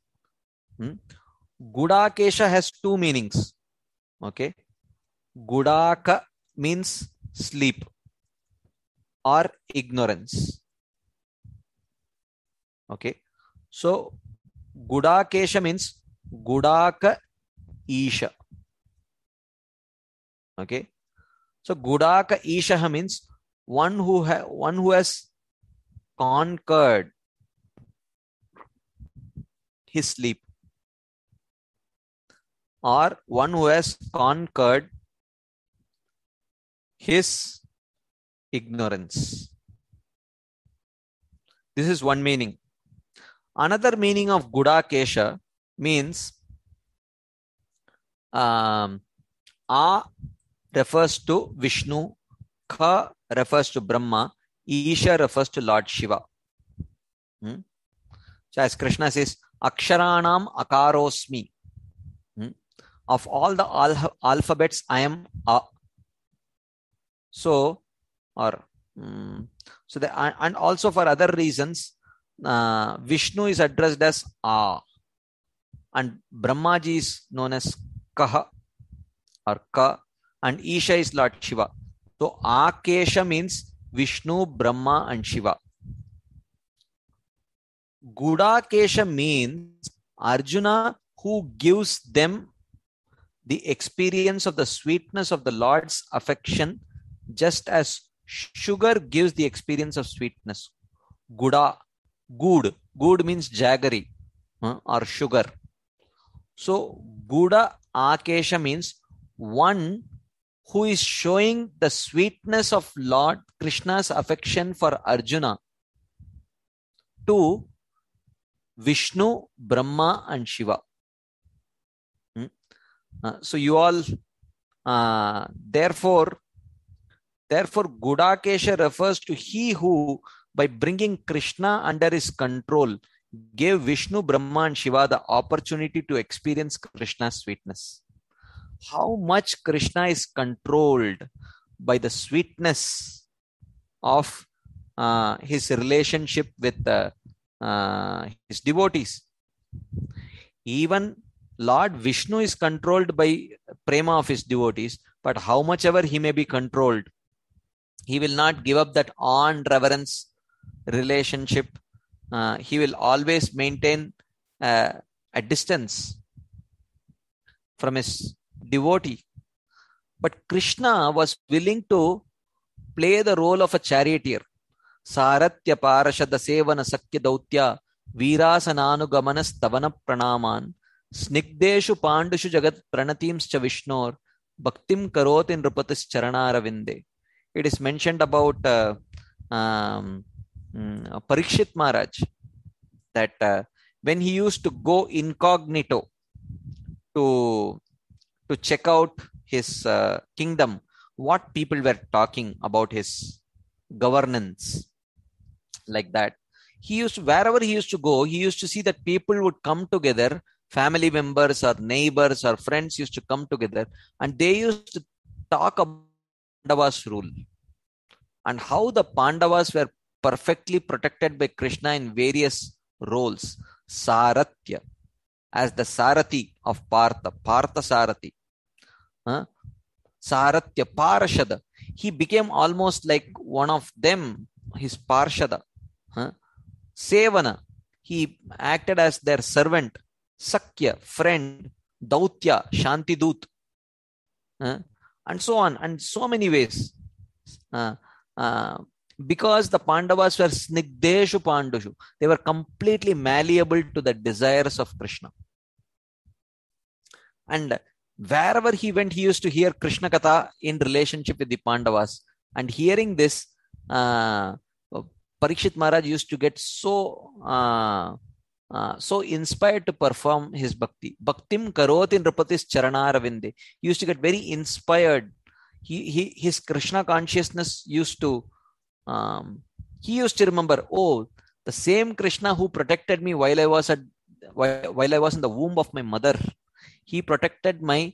Gudakesha has two meanings. Okay. Gudaka means sleep or ignorance. Okay. So Gudakesha means Gudaka Isha. Okay. So Gudaka Isha means one who has conquered his sleep, or one who has conquered his ignorance. This is one meaning. Another meaning of Gudakesha means A refers to Vishnu, Ka refers to Brahma, Isha refers to Lord Shiva. So as Krishna says, Aksharanam Akarosmi. Of all the alphabets, I am A. So, and also for other reasons, Vishnu is addressed as A, and Brahmaji is known as Kaha or Ka, and Isha is Lord Shiva. So Akesha means Vishnu, Brahma, and Shiva. Gudakesha means Arjuna who gives them the experience of the sweetness of the Lord's affection, just as sugar gives the experience of sweetness. Guda, good means jaggery or sugar. So Guda Akesha means one who is showing the sweetness of Lord Krishna's affection for Arjuna to Vishnu, Brahma and Shiva. So you all, therefore Gudakesha refers to he who, by bringing Krishna under his control, gave Vishnu, Brahma and Shiva the opportunity to experience Krishna's sweetness. How much Krishna is controlled by the sweetness of his relationship with his devotees. Even Lord Vishnu is controlled by prema of his devotees, but how much ever he may be controlled, he will not give up that awe and reverence relationship. He will always maintain a distance from his devotee. But Krishna was willing to play the role of a charioteer. Saratya parashada sevana sakya dautya virasananu stavana pranaman snigdeshu pandushu jagat pranatimscha vishnor bhaktim karoti nrupatis charanaravinde. It is mentioned about Parikshit Maharaj that when he used to go incognito to check out his kingdom, what people were talking about his governance, like that. Wherever he used to go, he used to see that people would come together, family members or neighbors or friends used to come together, and they used to talk about Pandavas' rule and how the Pandavas were perfectly protected by Krishna in various roles. Saratya, as the Sarathi of Partha Sarathi. Saratya Parashada, he became almost like one of them, his Parshada. Sevana, he acted as their servant. Sakya, friend. Dautya, Shantidut. And so on, and so many ways. Because the Pandavas were snigdeshu pandushu, they were completely malleable to the desires of Krishna. And wherever he went, he used to hear Krishna Katha in relationship with the Pandavas. And hearing this, Parikshit Maharaj used to get so inspired to perform his bhakti. Bhaktim karoti nrupatis charanaravinde. He used to get very inspired. His Krishna consciousness used to, he used to remember, oh, the same Krishna who protected me while I was in the womb of my mother, he protected my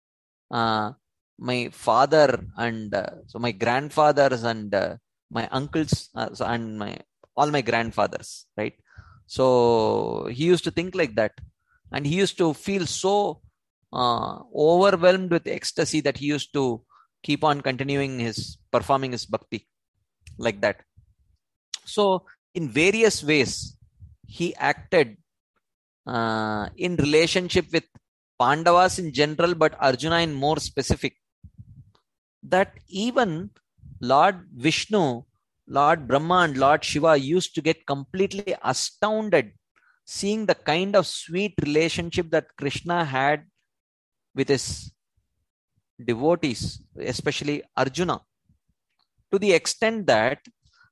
father and so my grandfathers and my uncles and all my grandfathers, right? So he used to think like that, and he used to feel so overwhelmed with ecstasy that he used to keep on performing his bhakti like that. So in various ways he acted in relationship with Pandavas in general, but Arjuna in more specific, that even Lord Vishnu, Lord Brahma and Lord Shiva used to get completely astounded seeing the kind of sweet relationship that Krishna had with his devotees, especially Arjuna, to the extent that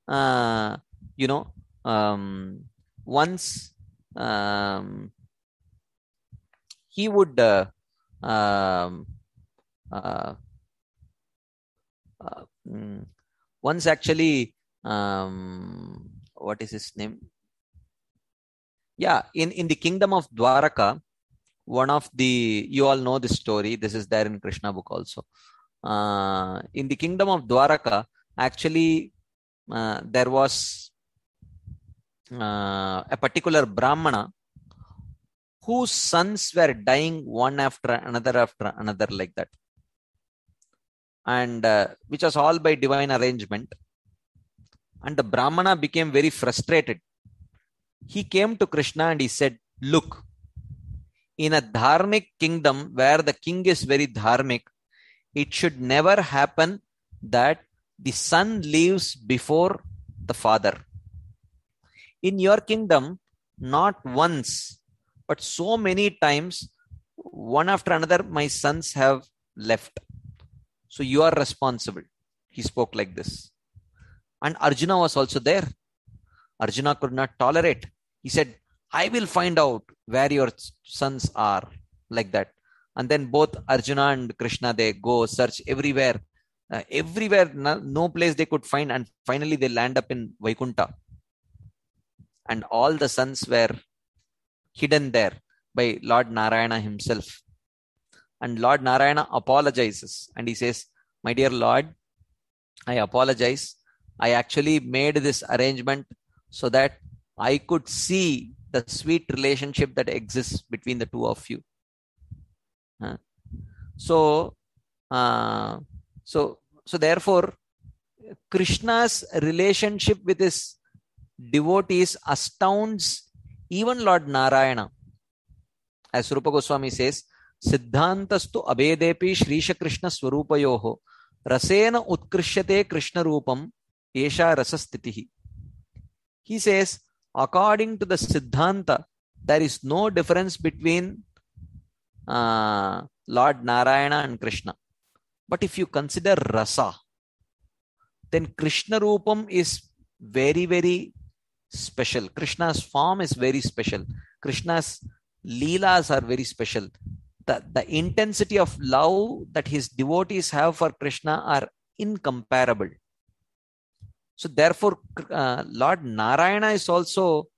once he would once actually what is his name? Yeah, in the kingdom of Dwaraka, one of the, you all know this story, this is there in Krishna book also. In the kingdom of Dwaraka, actually there was a particular Brahmana whose sons were dying one after another like that, and which was all by divine arrangement. And the Brahmana became very frustrated He came to Krishna and he said, look, in a dharmic kingdom where the king is very dharmic, it should never happen that the son leaves before the father. In your kingdom, not once, but so many times, one after another, my sons have left. So you are responsible. He spoke like this. And Arjuna was also there. Arjuna could not tolerate. He said, I will find out where your sons are, like that. And then both Arjuna and Krishna, they go search everywhere. No place they could find. And finally they land up in Vaikunta. And all the sons were hidden there by Lord Narayana himself. And Lord Narayana apologizes. And he says, my dear Lord, I apologize. I actually made this arrangement so that I could see the sweet relationship that exists between the two of you. So therefore, Krishna's relationship with his devotees astounds even Lord Narayana. As Rupa Goswami says, Siddhantastu abhedepi Shrisha Krishna Swarupayoho Rasena Utkrishyate Krishna Rupam Esha Rasastitihi. He says, according to the Siddhanta, there is no difference between Lord Narayana and Krishna. But if you consider rasa, then Krishna Rupam is very, very special. Krishna's form is very special. Krishna's leelas are very special. The intensity of love that his devotees have for Krishna are incomparable. So therefore, Lord Narayana is also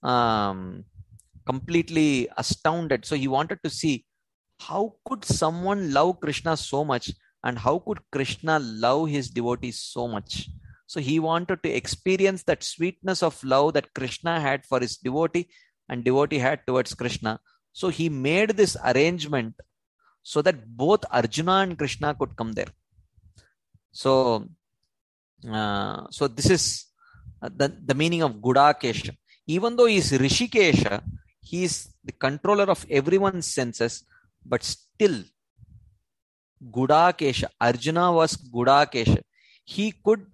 completely astounded. So he wanted to see, how could someone love Krishna so much, and how could Krishna love his devotees so much? So he wanted to experience that sweetness of love that Krishna had for his devotee and devotee had towards Krishna. So he made this arrangement so that both Arjuna and Krishna could come there. So this is the meaning of Gudakesha. Even though he is Rishikesha, he is the controller of everyone's senses, but still Gudakesha. Arjuna was Gudakesha. He could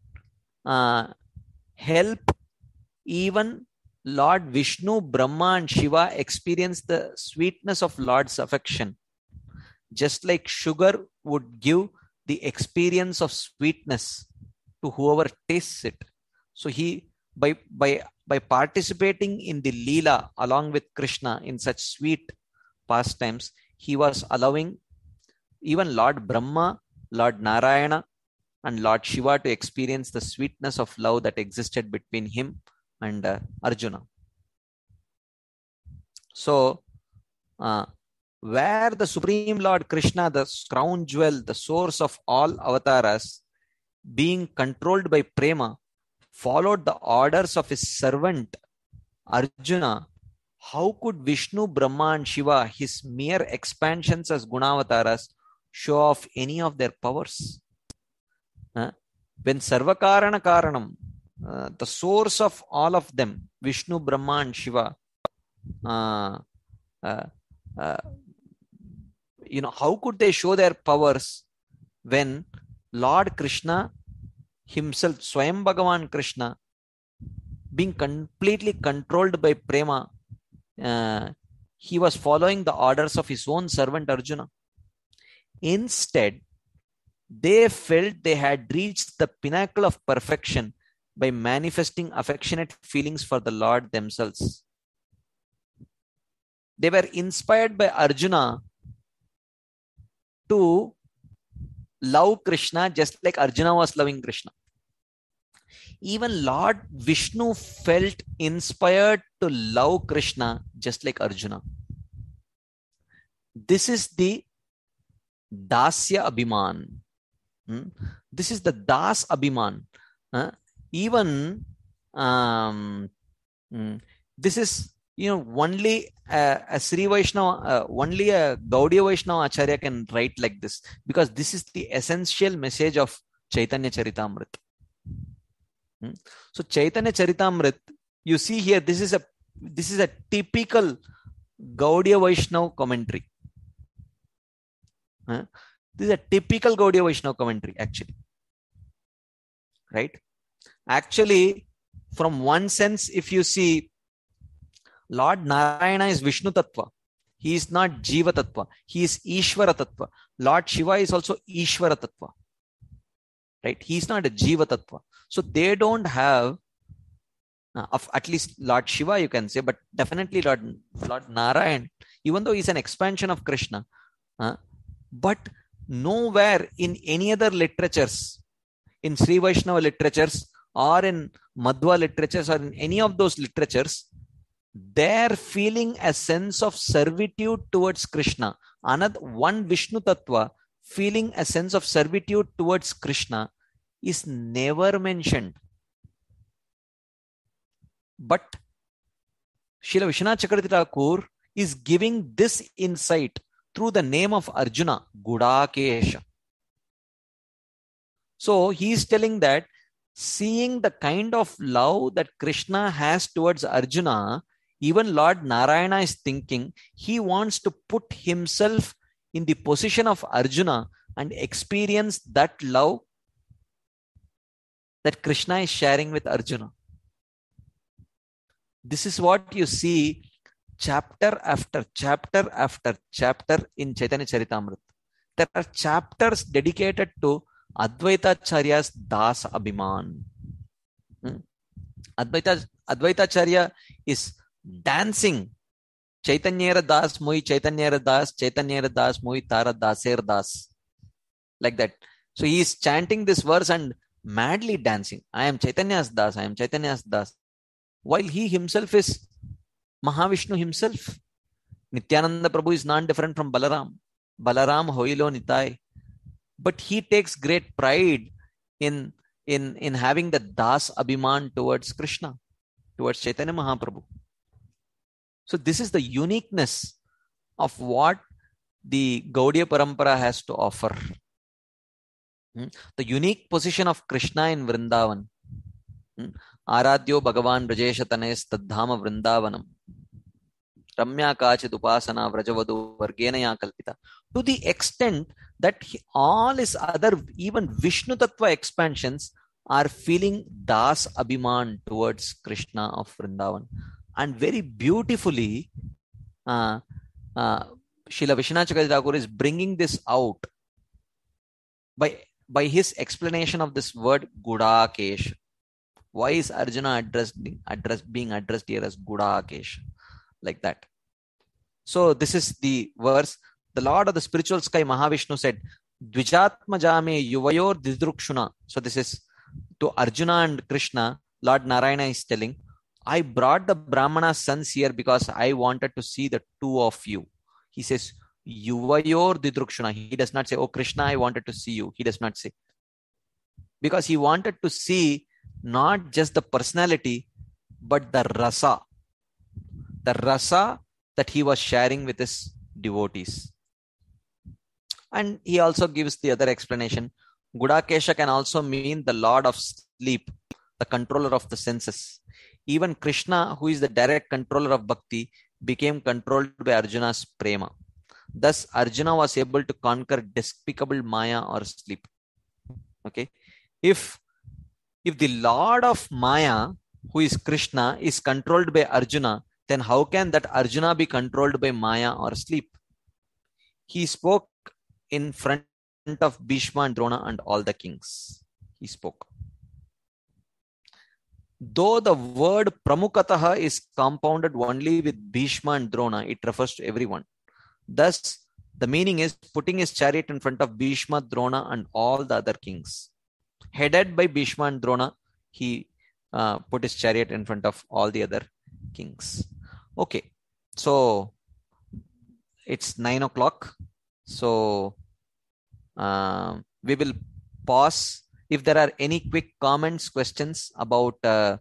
help even Lord Vishnu, Brahma and Shiva experience the sweetness of Lord's affection. Just like sugar would give the experience of sweetness to whoever tastes it. So he, by participating in the Leela along with Krishna in such sweet pastimes, he was allowing even Lord Brahma, Lord Narayana and Lord Shiva to experience the sweetness of love that existed between him and Arjuna. So, where the Supreme Lord Krishna, the crown jewel, the source of all avatars, being controlled by Prema, followed the orders of his servant Arjuna, how could Vishnu, Brahma and Shiva, his mere expansions as Gunavataras, show off any of their powers? When Sarvakarana Karanam, the source of all of them, Vishnu, Brahma and Shiva, how could they show their powers when Lord Krishna himself, Swayam Bhagavan Krishna, being completely controlled by Prema, he was following the orders of his own servant Arjuna. Instead, they felt they had reached the pinnacle of perfection by manifesting affectionate feelings for the Lord themselves. They were inspired by Arjuna to love Krishna just like Arjuna was loving Krishna. Even Lord Vishnu felt inspired to love Krishna just like Arjuna. This is the Dasya Abhiman. This is the Das Abhiman. Even this is, only a Sri Vaishnava, only a Gaudiya Vaishnava Acharya can write like this, because this is the essential message of Chaitanya Charitamrita. So Chaitanya Charitamrita, you see here, this is a This is a typical Gaudiya Vaishnava commentary. This is a typical Gaudiya Vaishnava commentary, actually. Right? Actually, from one sense, if you see, Lord Narayana is Vishnu Tattva. He is not Jiva Tattva. He is Ishvara Tattva. Lord Shiva is also Ishvara Tattva. Right? He is not a Jiva Tattva. So they don't have, at least Lord Shiva you can say, but definitely Lord Narayan, even though he is an expansion of Krishna, but nowhere in any other literatures, in Sri Vaishnava literatures or in Madhva literatures or in any of those literatures, they're feeling a sense of servitude towards Krishna. Another one Vishnu Tattva feeling a sense of servitude towards Krishna is never mentioned. But Srila Vishwanath Chakravarti Thakur is giving this insight through the name of Arjuna, Gudakesha. So he is telling that seeing the kind of love that Krishna has towards Arjuna, even Lord Narayana is thinking he wants to put himself in the position of Arjuna and experience that love that Krishna is sharing with Arjuna. This is what you see chapter after chapter after chapter in Chaitanya Charitamrita. There are chapters dedicated to Advaitacharya's Das Abhiman. Advaitacharya is dancing. Chaitanyera Das Mui Chaitanyera Das, Chaitanyera Das Mui Tara Daser Das. Like that. So he is chanting this verse and madly dancing. I am Chaitanya's Das, I am Chaitanya's Das. While he himself is Mahavishnu himself. Nityananda Prabhu is not different from Balaram. Balaram Hoilo Nitai. But he takes great pride in having the Das Abhiman towards Krishna, towards Chaitanya Mahaprabhu. So this is the uniqueness of what the Gaudiya Parampara has to offer. The unique position of Krishna in Vrindavan. Aradhyo Bhagavan Brajesha Tanes Tadhama Vrindavanam. Ramya Kachit Upasana Vrajavadu Vargenaya Kalpita. To the extent that all his other, even Vishnu Tattva expansions are feeling Das Abhiman towards Krishna of Vrindavan. And very beautifully, Srila Vishwanath Chakravarti Thakur is bringing this out by his explanation of this word Gudakesh. Why is Arjuna being addressed here as Gudakesh? Like that. So this is the verse. The Lord of the spiritual sky, Mahavishnu, said, Dvijatma Jame Yuvayor Didrukshuna. So this is to Arjuna and Krishna. Lord Narayana is telling, I brought the Brahmana sons here because I wanted to see the two of you. He says, Yuvayor Didrukshuna. He does not say, oh Krishna, I wanted to see you. He does not say. Because he wanted to see not just the personality, but the rasa. The rasa that he was sharing with his devotees. And he also gives the other explanation. Gudakesha can also mean the Lord of sleep, the controller of the senses. Even Krishna, who is the direct controller of bhakti, became controlled by Arjuna's prema. Thus, Arjuna was able to conquer despicable Maya or sleep. Okay. If the Lord of Maya, who is Krishna, is controlled by Arjuna, then how can that Arjuna be controlled by Maya or sleep? He spoke in front of Bhishma and Drona and all the kings. He spoke. Though the word Pramukataha is compounded only with Bhishma and Drona, it refers to everyone. Thus, the meaning is putting his chariot in front of Bhishma, Drona and all the other kings. Headed by Bhishma and Drona, he put his chariot in front of all the other kings. Okay, so it's 9 o'clock. So we will pause. If there are any quick comments, questions about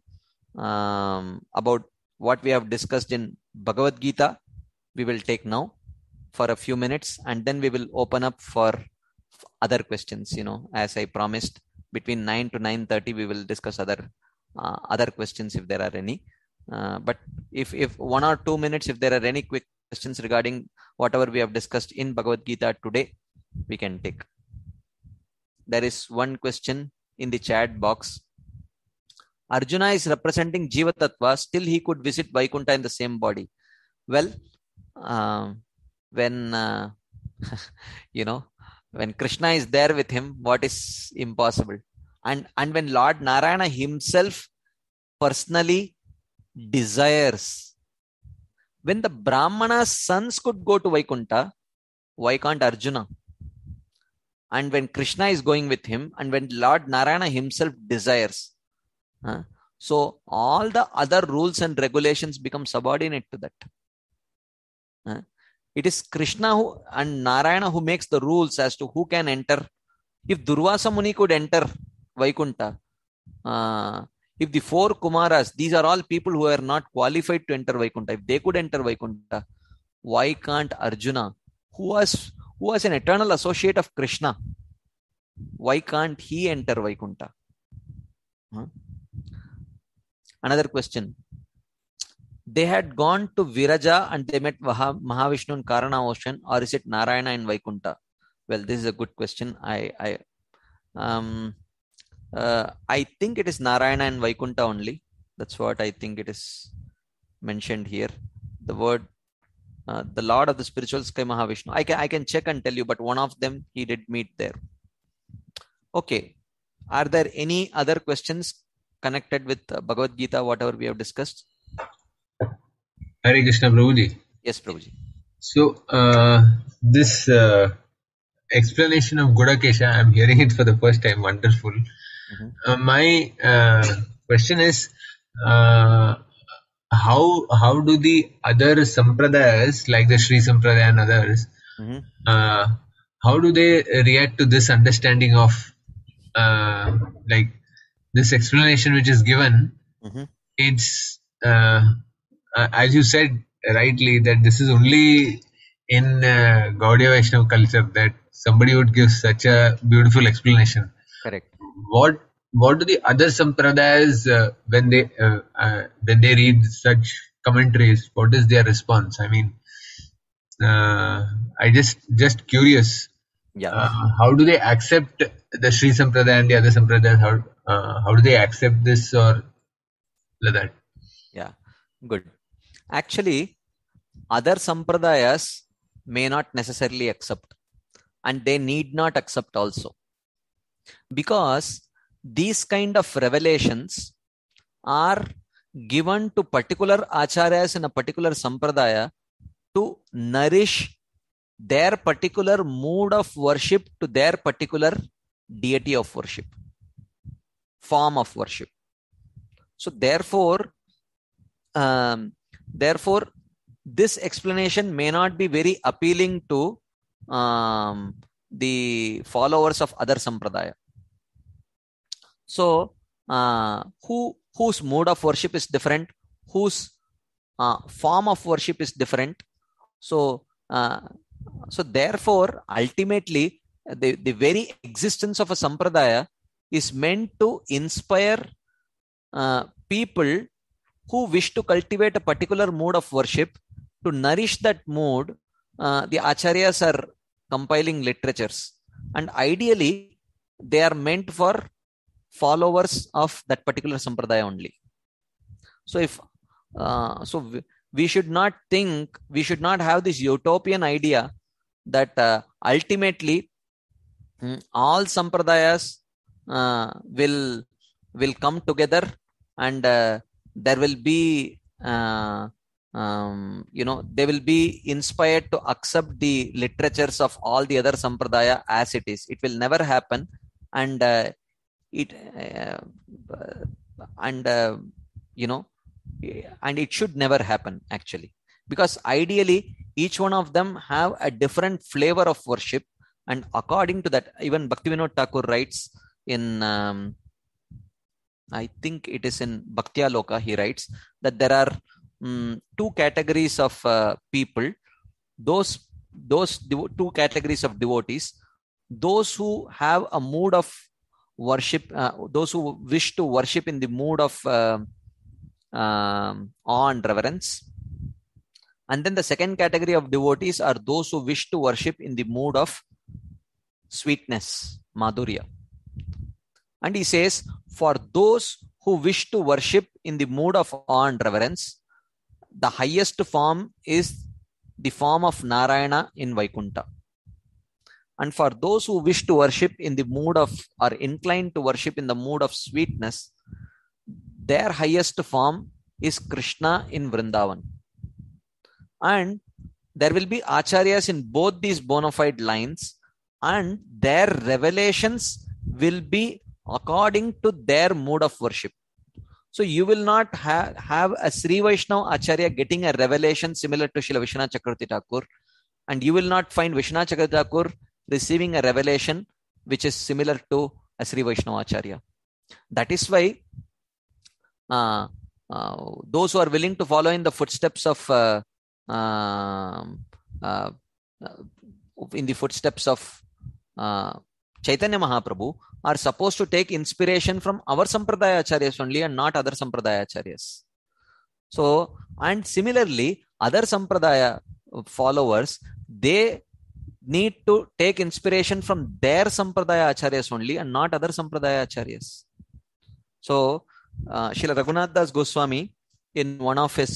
what we have discussed in Bhagavad Gita, we will take now for a few minutes, and then we will open up for other questions. As I promised, between 9 to 9:30, we will discuss other questions if there are any. But if 1 or 2 minutes, if there are any quick questions regarding whatever we have discussed in Bhagavad Gita today, we can take. There is one question in the chat box. Arjuna is representing Jiva Tattva, still he could visit Vaikuntha in the same body. Well, when when Krishna is there with him, what is impossible? And when Lord Narayana himself personally desires, when the Brahmana's sons could go to Vaikuntha, why can't Arjuna? And when Krishna is going with him, and when Lord Narayana himself desires, so all the other rules and regulations become subordinate to that. It is Krishna and Narayana who makes the rules as to who can enter. If Durvasa Muni could enter Vaikuntha, if the 4 Kumaras, these are all people who are not qualified to enter Vaikuntha, if they could enter Vaikuntha, why can't Arjuna, who was an eternal associate of Krishna, why can't he enter Vaikuntha? Another question. They had gone to Viraja and they met Mahavishnu in Karana Ocean, or is it Narayana in Vaikuntha? Well, this is a good question. I think it is Narayana in Vaikuntha only. That's what I think it is mentioned here. The word, the Lord of the spiritual sky, Mahavishnu. I can check and tell you, but one of them he did meet there. Okay. Are there any other questions connected with Bhagavad Gita, whatever we have discussed? Hare Krishna, Prabhuji. Yes, Prabhuji. So, this explanation of Gudakesha, I'm hearing it for the first time. Wonderful. Mm-hmm. My question is, how do the other sampradayas, like the Sri Sampradaya and others, how do they react to this understanding of like this explanation which is given? It's as you said rightly, that this is only in Gaudiya Vaishnava culture that somebody would give such a beautiful explanation. Correct. What do the other sampradayas when they read such commentaries? What is their response? I mean, I just curious. Yeah. How do they accept the Sri Sampradaya and the other sampradayas? How do they accept this or like that? Yeah, good. Actually, other sampradayas may not necessarily accept, and they need not accept also, because these kind of revelations are given to particular acharyas in a particular sampradaya to nourish their particular mood of worship to their particular deity of worship, form of worship. So therefore, this explanation may not be very appealing to the followers of other sampradaya. So, whose mode of worship is different, whose form of worship is different. So therefore, ultimately, the very existence of a sampradaya is meant to inspire people who wish to cultivate a particular mode of worship. To nourish that mood, the acharyas are compiling literatures, and ideally they are meant for followers of that particular sampradaya only. So we should not have this utopian idea that ultimately all sampradayas will come together, and there will be they will be inspired to accept the literatures of all the other sampradaya as it is. It will never happen, and it should never happen actually, because ideally each one of them have a different flavor of worship, and according to that, even Bhaktivinoda Thakur writes in I think it is in Bhaktiyaloka, he writes that there are 2 categories of people. Those 2 categories of devotees: those who have a mood of worship, those who wish to worship in the mood of awe and reverence. And then the second category of devotees are those who wish to worship in the mood of sweetness, madhurya. And he says, for those who wish to worship in the mood of awe and reverence, the highest form is the form of Narayana in Vaikunta. And for those who wish to worship in the mood of, or inclined to worship in the mood of sweetness, their highest form is Krishna in Vrindavan. And there will be acharyas in both these bona fide lines, and their revelations will be according to their mood of worship. So you will not have a Sri Vaishnava Acharya getting a revelation similar to Srila Vishwanath Chakravarti Thakur, and you will not find Vishwanath Chakravarti Thakur receiving a revelation which is similar to a Sri Vaishnava Acharya. That is why those who are willing to follow in the footsteps of Chaitanya Mahaprabhu are supposed to take inspiration from our Sampradaya Acharyas only and not other Sampradaya Acharyas. So, and similarly, other Sampradaya followers, they need to take inspiration from their Sampradaya Acharyas only and not other Sampradaya Acharyas. So, Srila Raghunath Das Goswami, in one of his,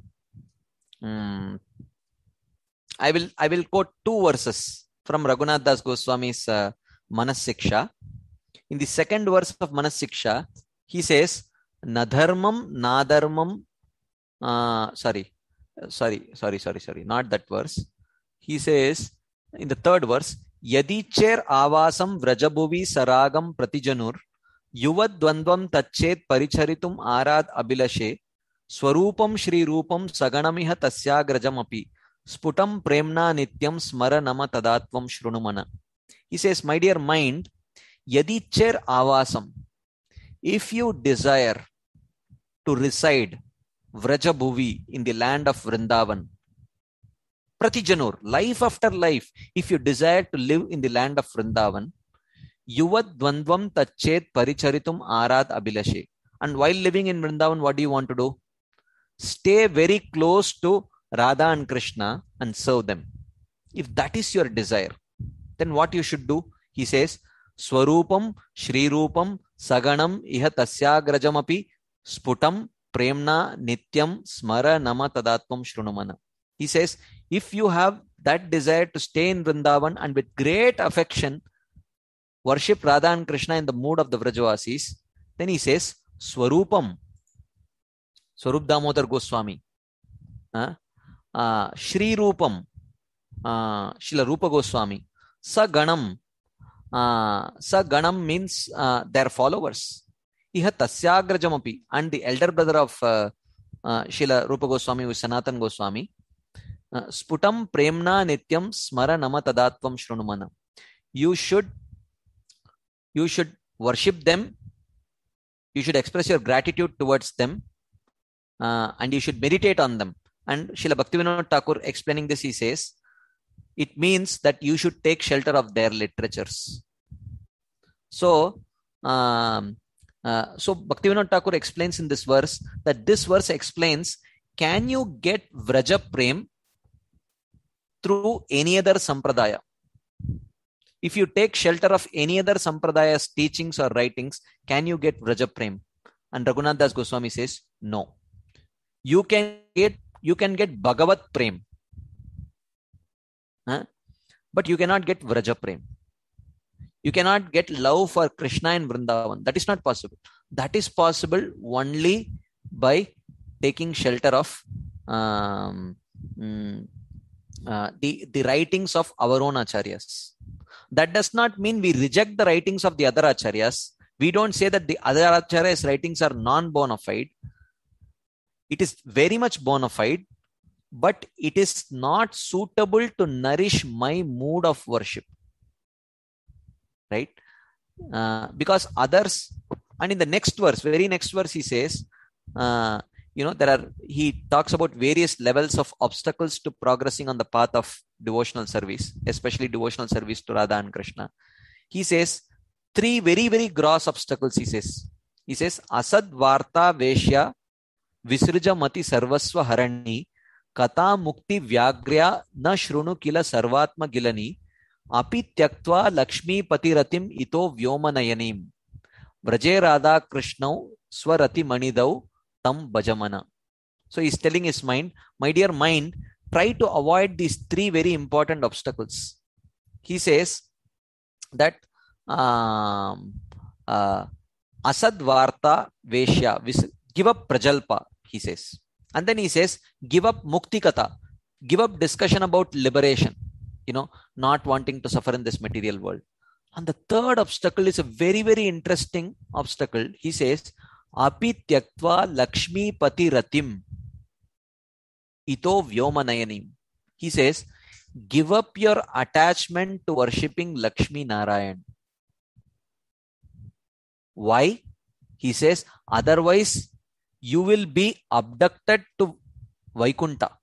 I will quote two verses from Raghunath Das Goswami's Manas Siksha. In the second verse of Manas Siksha, he says, Nadharmam, Nadharmam, sorry, not that verse. He says, in the third verse, Yadicher avasam vrajabuvi saragam pratijanur, yuvad dvandvam tachet paricharitum arad abilashe, swarupam shri rupam saganamiha tasyagrajam api, sputam premna nityam smara nama tadatvam shrunumana. He says, my dear mind, Yadicher avasam, if you desire to reside Vrajabhuvi in the land of Vrindavan, Pratijanur, life after life, if you desire to live in the land of Vrindavan, Yuvad Dvandvam Tachet Paricharitum Arad Abhilashe. And while living in Vrindavan, what do you want to do? Stay very close to Radha and Krishna and serve them. If that is your desire, then what you should do? He says, Swarupam, Shri Rupam, Saganam, Iha Tasyagrajamapi, Sputam, Premna, Nityam, Smara, Nama, Tadatvam, Shrunumana. He says, if you have that desire to stay in Vrindavan and with great affection worship Radha and Krishna in the mood of the Vrajavasis, then he says, Swarupam, Swarup Damodar Goswami, Shri Rupam, Srila Rupa Goswami, Saganam. Saganam means their followers. Iha Tasyagrajamapi, and the elder brother of Srila Rupa Goswami was Sanatan Goswami. Sputam Premna Nityam Smara Nama Tadatvam Shrunumana. You should worship them. You should express your gratitude towards them, and you should meditate on them. And Srila Bhaktivinoda Thakur explaining this, he says, it means that you should take shelter of their literatures. So Bhaktivinoda Thakur explains in this verse that this verse explains, can you get Vraja Prem through any other Sampradaya? If you take shelter of any other Sampradaya's teachings or writings, can you get Vraja Prem? And Raghunath Das Goswami says, no. You can get Bhagavat Prem. But you cannot get Vraja Prem. You cannot get love for Krishna in Vrindavan. That is not possible. That is possible only by taking shelter of the writings of our own acharyas. That does not mean we reject the writings of the other acharyas. We don't say that the other acharyas' writings are non-bona fide. It is very much bona fide, but it is not suitable to nourish my mood of worship. Right? Because others, and in the next verse, very next verse, he says, he talks about various levels of obstacles to progressing on the path of devotional service, especially devotional service to Radha and Krishna. He says, three very, very gross obstacles, he says. He says, Asad Varta Veshya Visrujamati sarvasva harani kata mukti vyagrya na shrunu kila sarvatma gilani api tyaktva lakshmi patiratim ito vyomanayanim vraje radha krishnau swarati manidau tam bhajamana. So he's telling his mind, my dear mind, try to avoid these three very important obstacles. He says that asad varta veshya, give up prajalpa, he says. And then he says, give up muktikata, give up discussion about liberation, not wanting to suffer in this material world. And the third obstacle is a very, very interesting obstacle. He says, api tyaktva lakshmi pati ratim ito vyomanayanim. He says, give up your attachment to worshipping Lakshmi Narayan. Why? He says, otherwise you will be abducted to Vaikunta.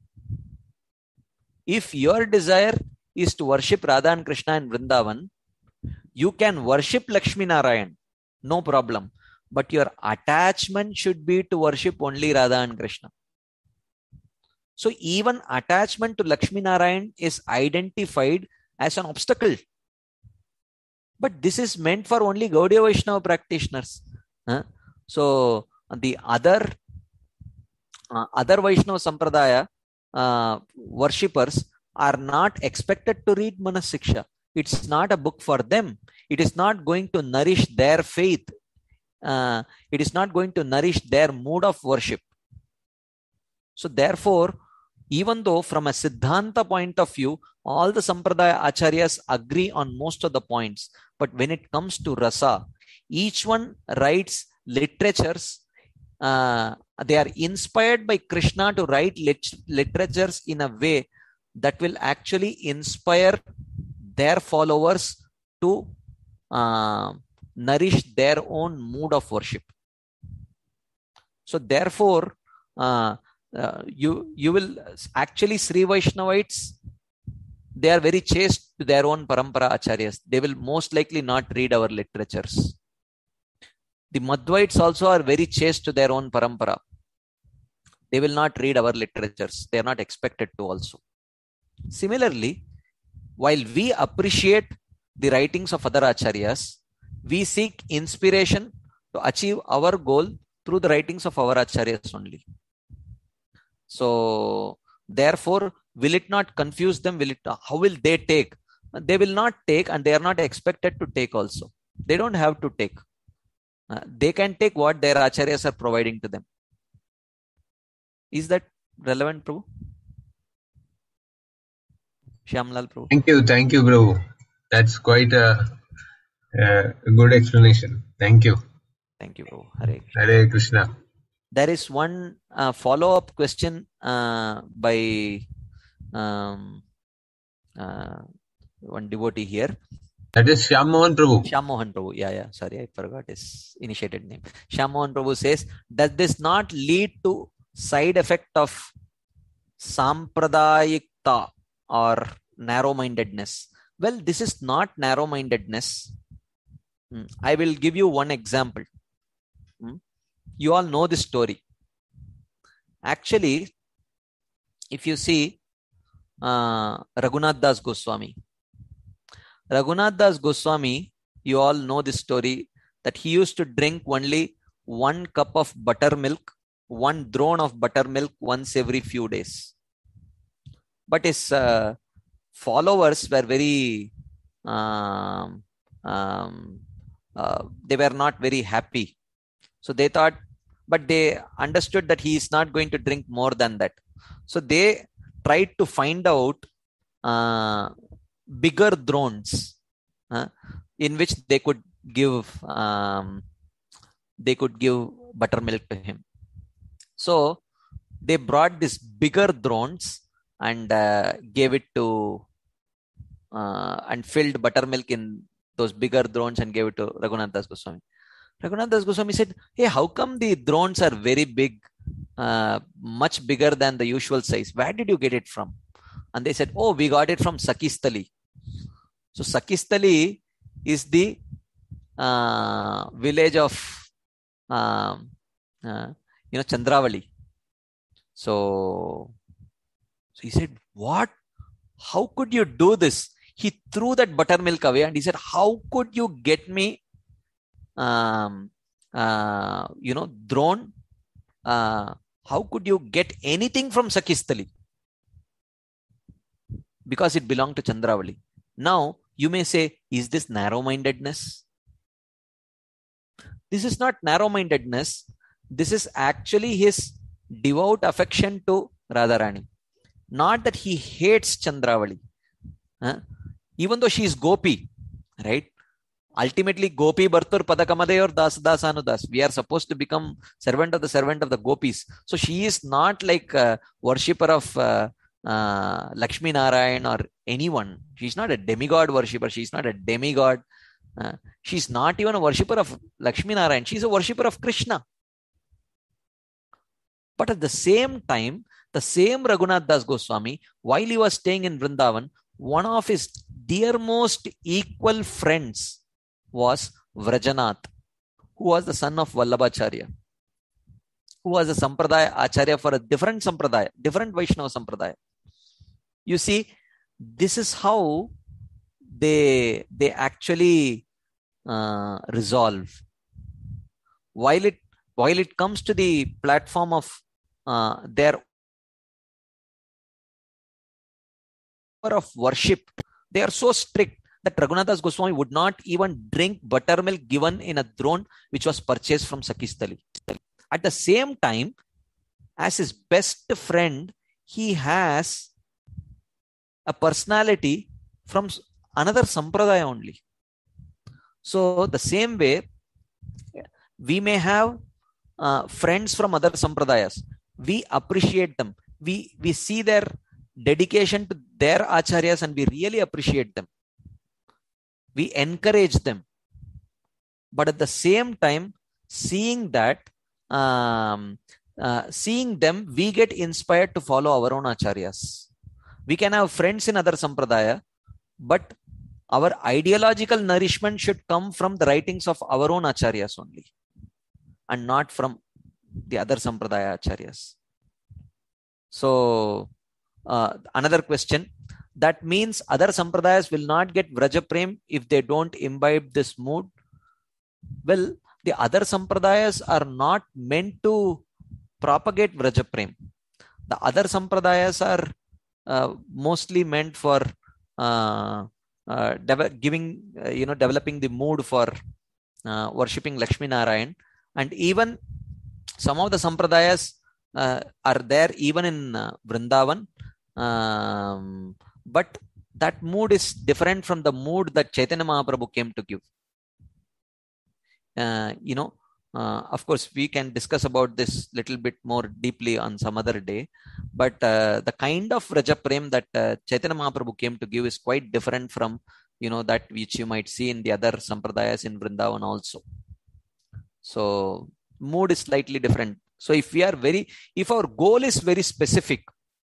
If your desire is to worship Radha and Krishna in Vrindavan, you can worship Lakshmi Narayan, no problem. But your attachment should be to worship only Radha and Krishna. So even attachment to Lakshmi Narayan is identified as an obstacle. But this is meant for only Gaudiya Vaishnava practitioners. So the other Vaishnava Sampradaya worshippers are not expected to read Manasiksha. It's not a book for them. It is not going to nourish their faith. It is not going to nourish their mood of worship. So therefore, even though from a Siddhanta point of view, all the Sampradaya Acharyas agree on most of the points, but when it comes to rasa, each one writes literatures. They are inspired by Krishna to write literatures in a way that will actually inspire their followers to nourish their own mood of worship. So therefore, you will actually Sri Vaishnavites, they are very chaste to their own parampara acharyas. They will most likely not read our literatures. The Madhvites also are very chaste to their own parampara. They will not read our literatures. They are not expected to also. Similarly, while we appreciate the writings of other acharyas, we seek inspiration to achieve our goal through the writings of our acharyas only. So therefore, will it not confuse them? How will they take? They will not take, and they are not expected to take also. They don't have to take. They can take what their acharyas are providing to them. Is that relevant, Prabhu? Shyamlal Prabhu. Thank you, Prabhu. That's quite a good explanation. Thank you. Thank you, Prabhu. Hare Krishna. Hare Krishna. There is one follow-up question by one devotee here. That is Shyam Mohan Prabhu. Shyam Mohan Prabhu. Yeah. Sorry, I forgot his initiated name. Shyam Mohan Prabhu says, does this not lead to side effect of sampradayikta or narrow-mindedness? Well, this is not narrow-mindedness. I will give you one example. You all know this story. Actually, if you see Raghunath Das Goswami. Raghunath Das Goswami, you all know this story, that he used to drink only 1 cup of buttermilk, 1 drone of buttermilk once every few days. But his followers were very, they were not very happy. So they thought, but they understood that he is not going to drink more than that. So they tried to find out bigger drones in which they could give buttermilk to him. So they brought this bigger drones and gave it to and filled buttermilk in those bigger drones and gave it to Raghunath Das Goswami. Raghunath Das Goswami said, hey, how come the drones are very big, much bigger than the usual size? Where did you get it from? And they said, oh, we got it from Sakistali. So Sakistali is the village of Chandravali. So he said, what? How could you do this? He threw that buttermilk away and he said, how could you get me, drone? How could you get anything from Sakistali? Because it belonged to Chandravali. Now, you may say, is this narrow-mindedness? This is not narrow-mindedness. This is actually his devout affection to Radharani. Not that he hates Chandravali. Even though she is Gopi, right? Ultimately, Gopi Bhartur Padakamadeyor Das Dasanudas. We are supposed to become servant of the Gopis. So she is not like a worshipper of Lakshmi Narayan or anyone. She's not a demigod worshipper. She's not a demigod. She's not even a worshipper of Lakshmi Narayan. She's a worshipper of Krishna. But at the same time, the same Raghunath Das Goswami, while he was staying in Vrindavan, one of his dearmost equal friends was Vrajanath, who was the son of Vallabhacharya, who was a Sampradaya Acharya for a different Sampradaya, different Vaishnava Sampradaya. You see, this is how they actually resolve. While it comes to the platform of their of worship, they are so strict that Raghunath Das Goswami would not even drink buttermilk given in a drone which was purchased from Sakistali. At the same time, as his best friend, he has a personality from another Sampradaya only. So the same way, we may have friends from other Sampradayas. We appreciate them. We see their dedication to their acharyas and we really appreciate them. We encourage them. But at the same time, seeing them, we get inspired to follow our own acharyas. We can have friends in other sampradaya, but our ideological nourishment should come from the writings of our own acharyas only, and not from the other sampradaya acharyas. So, another question. That means other sampradayas will not get Vraja Prem if they don't imbibe this mood. Well, the other sampradayas are not meant to propagate Vraja Prem. The other sampradayas are mostly meant for developing the mood for worshipping Lakshmi Narayan. And even some of the sampradayas are there even in Vrindavan. But that mood is different from the mood that Chaitanya Mahaprabhu came to give. Of course, we can discuss about this little bit more deeply on some other day. But the kind of Vraja Prem that Chaitanya Mahaprabhu came to give is quite different from, that which you might see in the other sampradayas in Vrindavan also. So, mood is slightly different. So, if our goal is very specific,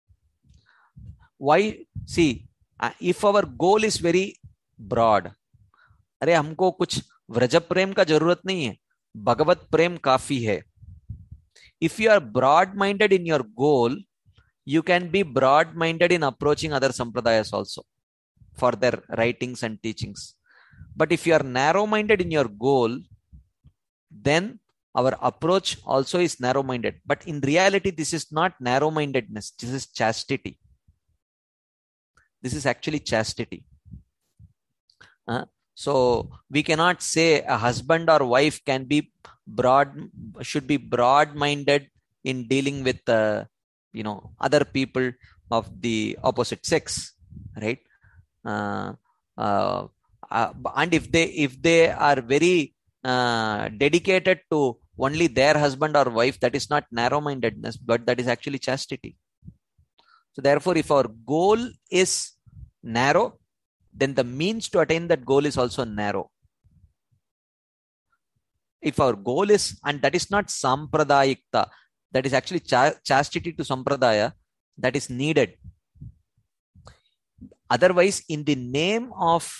if our goal is very broad, अरे हमको कुछ व्रज प्रेम का जरूरत नहीं है, भगवत प्रेम काफी है. If you are broad minded in your goal, you can be broad minded in approaching other sampradayas also for their writings and teachings. But if you are narrow minded in your goal, then our approach also is narrow minded. But in reality, this is not narrow mindedness, this is chastity. This is actually chastity. So we cannot say a husband or wife should be broad-minded in dealing with other people of the opposite sex, right? And if they are very dedicated to only their husband or wife, that is not narrow-mindedness, but that is actually chastity. So therefore, if our goal is narrow, then the means to attain that goal is also narrow. If our goal is, and that is not sampradayikta, that is actually chastity to sampradaya, that is needed. Otherwise, in the name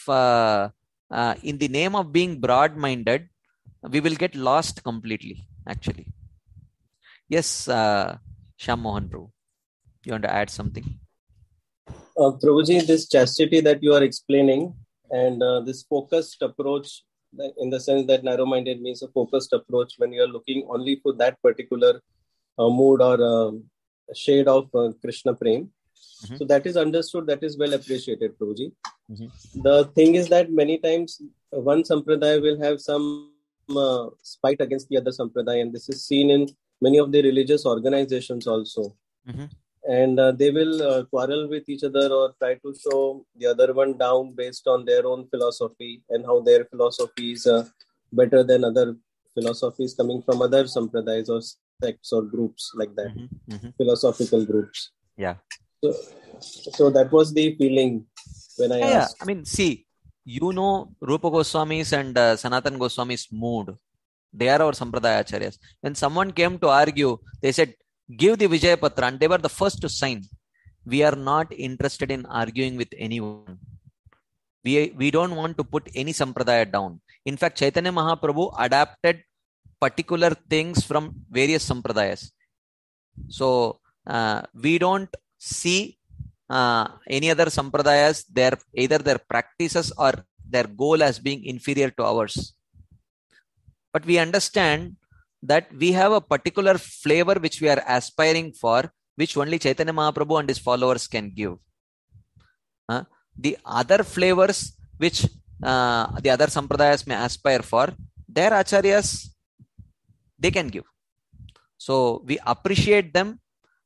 of being broad-minded, we will get lost completely, actually. Yes, Shyam Mohan Prabhu, you want to add something? Prabhuji, this chastity that you are explaining and this focused approach, in the sense that narrow-minded means a focused approach when you are looking only for that particular mood or shade of Krishna Prem. Mhm. So that is understood, that is well appreciated, Prabhuji. Mhm. The thing is that many times one sampradaya will have some spite against the other sampradaya, and this is seen in many of the religious organizations also. Mhm. And they will quarrel with each other or try to show the other one down based on their own philosophy and how their philosophy is better than other philosophies coming from other sampradayas or sects or groups like that, Mhm. Mhm. philosophical groups. Yeah. So that was the feeling when I Yeah. asked. I mean, see, Rupa Goswami's and Sanatan Goswami's mood. They are our Sampradaya Acharyas. When someone came to argue, they said, give the Vijay Patra, and they were the first to sign. We are not interested in arguing with anyone. We don't want to put any Sampradaya down. In fact, Chaitanya Mahaprabhu adapted particular things from various Sampradayas. So we don't see any other Sampradayas, either their practices or their goal as being inferior to ours. But we understand that we have a particular flavor which we are aspiring for, which only Chaitanya Mahaprabhu and his followers can give. The other flavors which the other sampradayas may aspire for, their acharyas, they can give. So we appreciate them,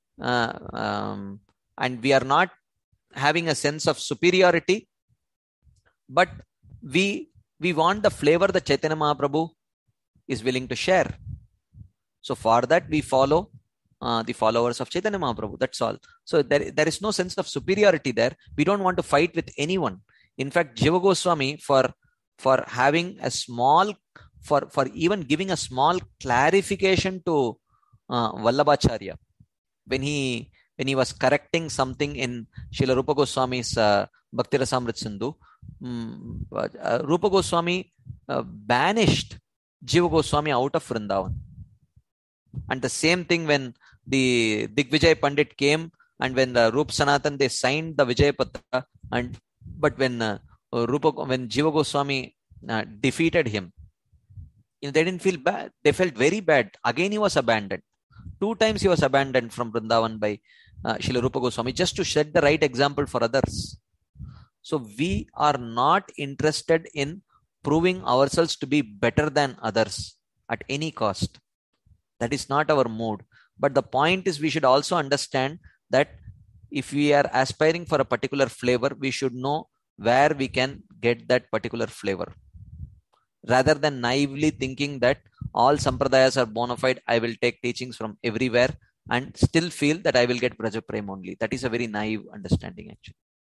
and we are not having a sense of superiority, but we want the flavor that Chaitanya Mahaprabhu is willing to share. So for that we follow the followers of Chaitanya Mahaprabhu. That's all. So there is no sense of superiority there. We don't want to fight with anyone. In fact, Jiva Goswami, for having a small, for even giving a small clarification to Vallabhacharya, when he was correcting something in Srila Rupa Goswami's Bhakti Rasamrit Sindhu, Rupa Goswami banished Jiva Goswami out of Vrindavan. And the same thing when the Digvijay Pandit came, and when Rup Sanatan, they signed the Vijay Patra, but when Jiva Goswami defeated him, they didn't feel bad. They felt very bad. Again, he was abandoned. 2 times he was abandoned from Vrindavan by Srila Rupa Goswami, just to set the right example for others. So we are not interested in proving ourselves to be better than others at any cost. That is not our mood. But the point is, we should also understand that if we are aspiring for a particular flavor, we should know where we can get that particular flavor. Rather than naively thinking that all sampradayas are bona fide, I will take teachings from everywhere and still feel that I will get Braja Prem only. That is a very naive understanding, actually.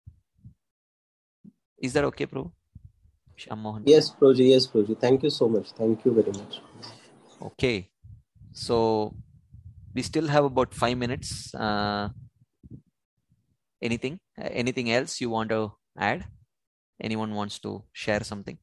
Is that okay, Prabhu? Shyam Mohan? Yes, Prabhuji. Yes, Prabhuji. Thank you so much. Thank you very much. Okay. So we still have about 5 minutes. Anything else you want to add? Anyone wants to share something?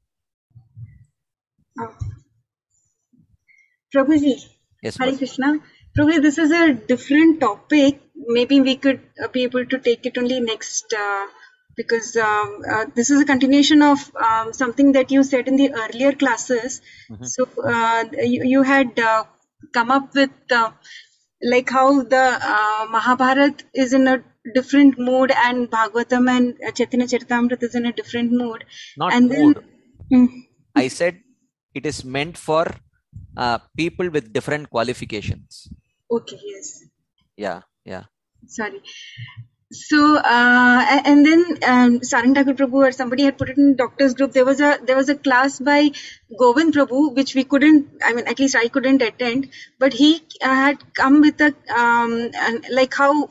Prabhuji, Yes, Hare ma'am. Krishna. Prabhuji, this is a different topic. Maybe we could be able to take it only next, because this is a continuation of something that you said in the earlier classes. Mhm. So you had come up with like how the Mahabharat is in a different mood and Bhagavatam and Chaitanya Charitamrita is in a different mood. Not And mood. then, I said it is meant for people with different qualifications. okay, yes. Yeah. Sorry. So and then Sarang Thakur Prabhu or somebody had put it in doctor's group. There was a class by Govind Prabhu which we couldn't. I mean, at least I couldn't attend. But he had come with a like how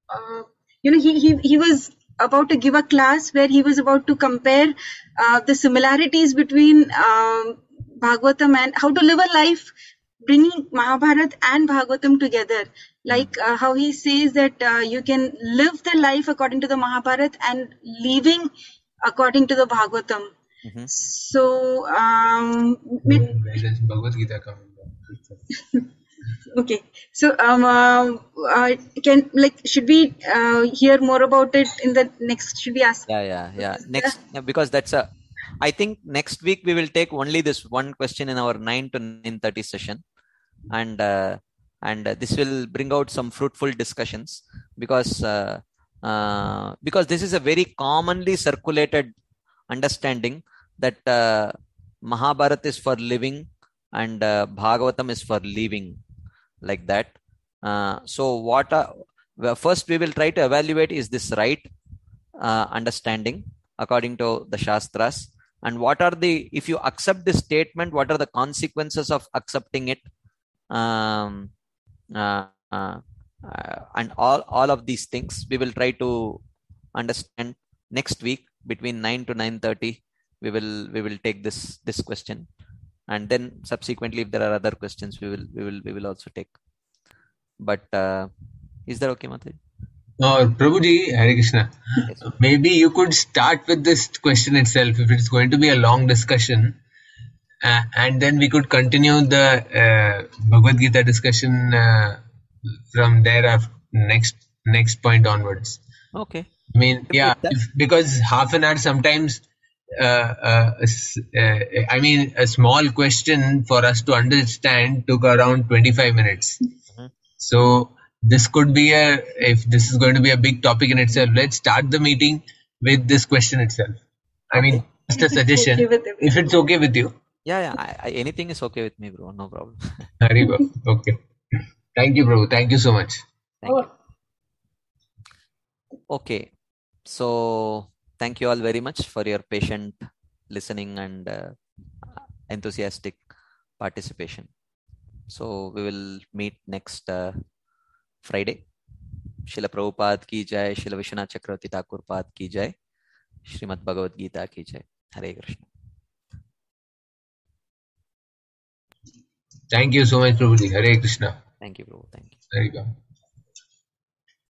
he was about to give a class where he was about to compare the similarities between Bhagavatam and how to live a life bringing Mahabharat and Bhagavatam together. Like how he says that you can live the life according to the Mahabharat and living according to the Bhagavatam. Mhm. So Where does Bhagavad Gita come in? Okay. So, should we hear more about it in the next? Should we ask? Yeah. Next, because I think next week we will take only this one question in our 9 to 9:30 session, and this will bring out some fruitful discussions because this is a very commonly circulated understanding that Mahabharata is for living and Bhagavatam is for leaving, like that. So first we will try to evaluate, is this right understanding according to the Shastras, and if you accept this statement, what are the consequences of accepting it, and all of these things we will try to understand next week between 9 to 9:30. We will take this question, and then subsequently if there are other questions we will also take. But is that okay, Mataji? Prabhuji, Hare Krishna. Yes. Maybe you could start with this question itself if it's going to be a long discussion, and then we could continue the Bhagavad Gita discussion from there next point onwards. Okay. I mean, because half an hour sometimes. I mean, a small question for us to understand took around 25 minutes. Mm-hmm. So this could be if this is going to be a big topic in itself, let's start the meeting with this question itself. I mean, just a suggestion, if it's okay with you. Yeah. Anything is okay with me, bro. No problem. Haribo. Okay. Thank you, bro. Thank you so much. Thank you. Okay. So thank you all very much for your patient listening and enthusiastic participation. So we will meet next Friday. Srila Prabhupada ki jai, Srila Vishwanath Chakravarti Thakur Pad ki jai, Srimad Bhagavad Gita ki jai. Hare Krishna. Thank you so much, Prabhuji. Hare Krishna. Thank you, Prabhu. Thank you. There you go.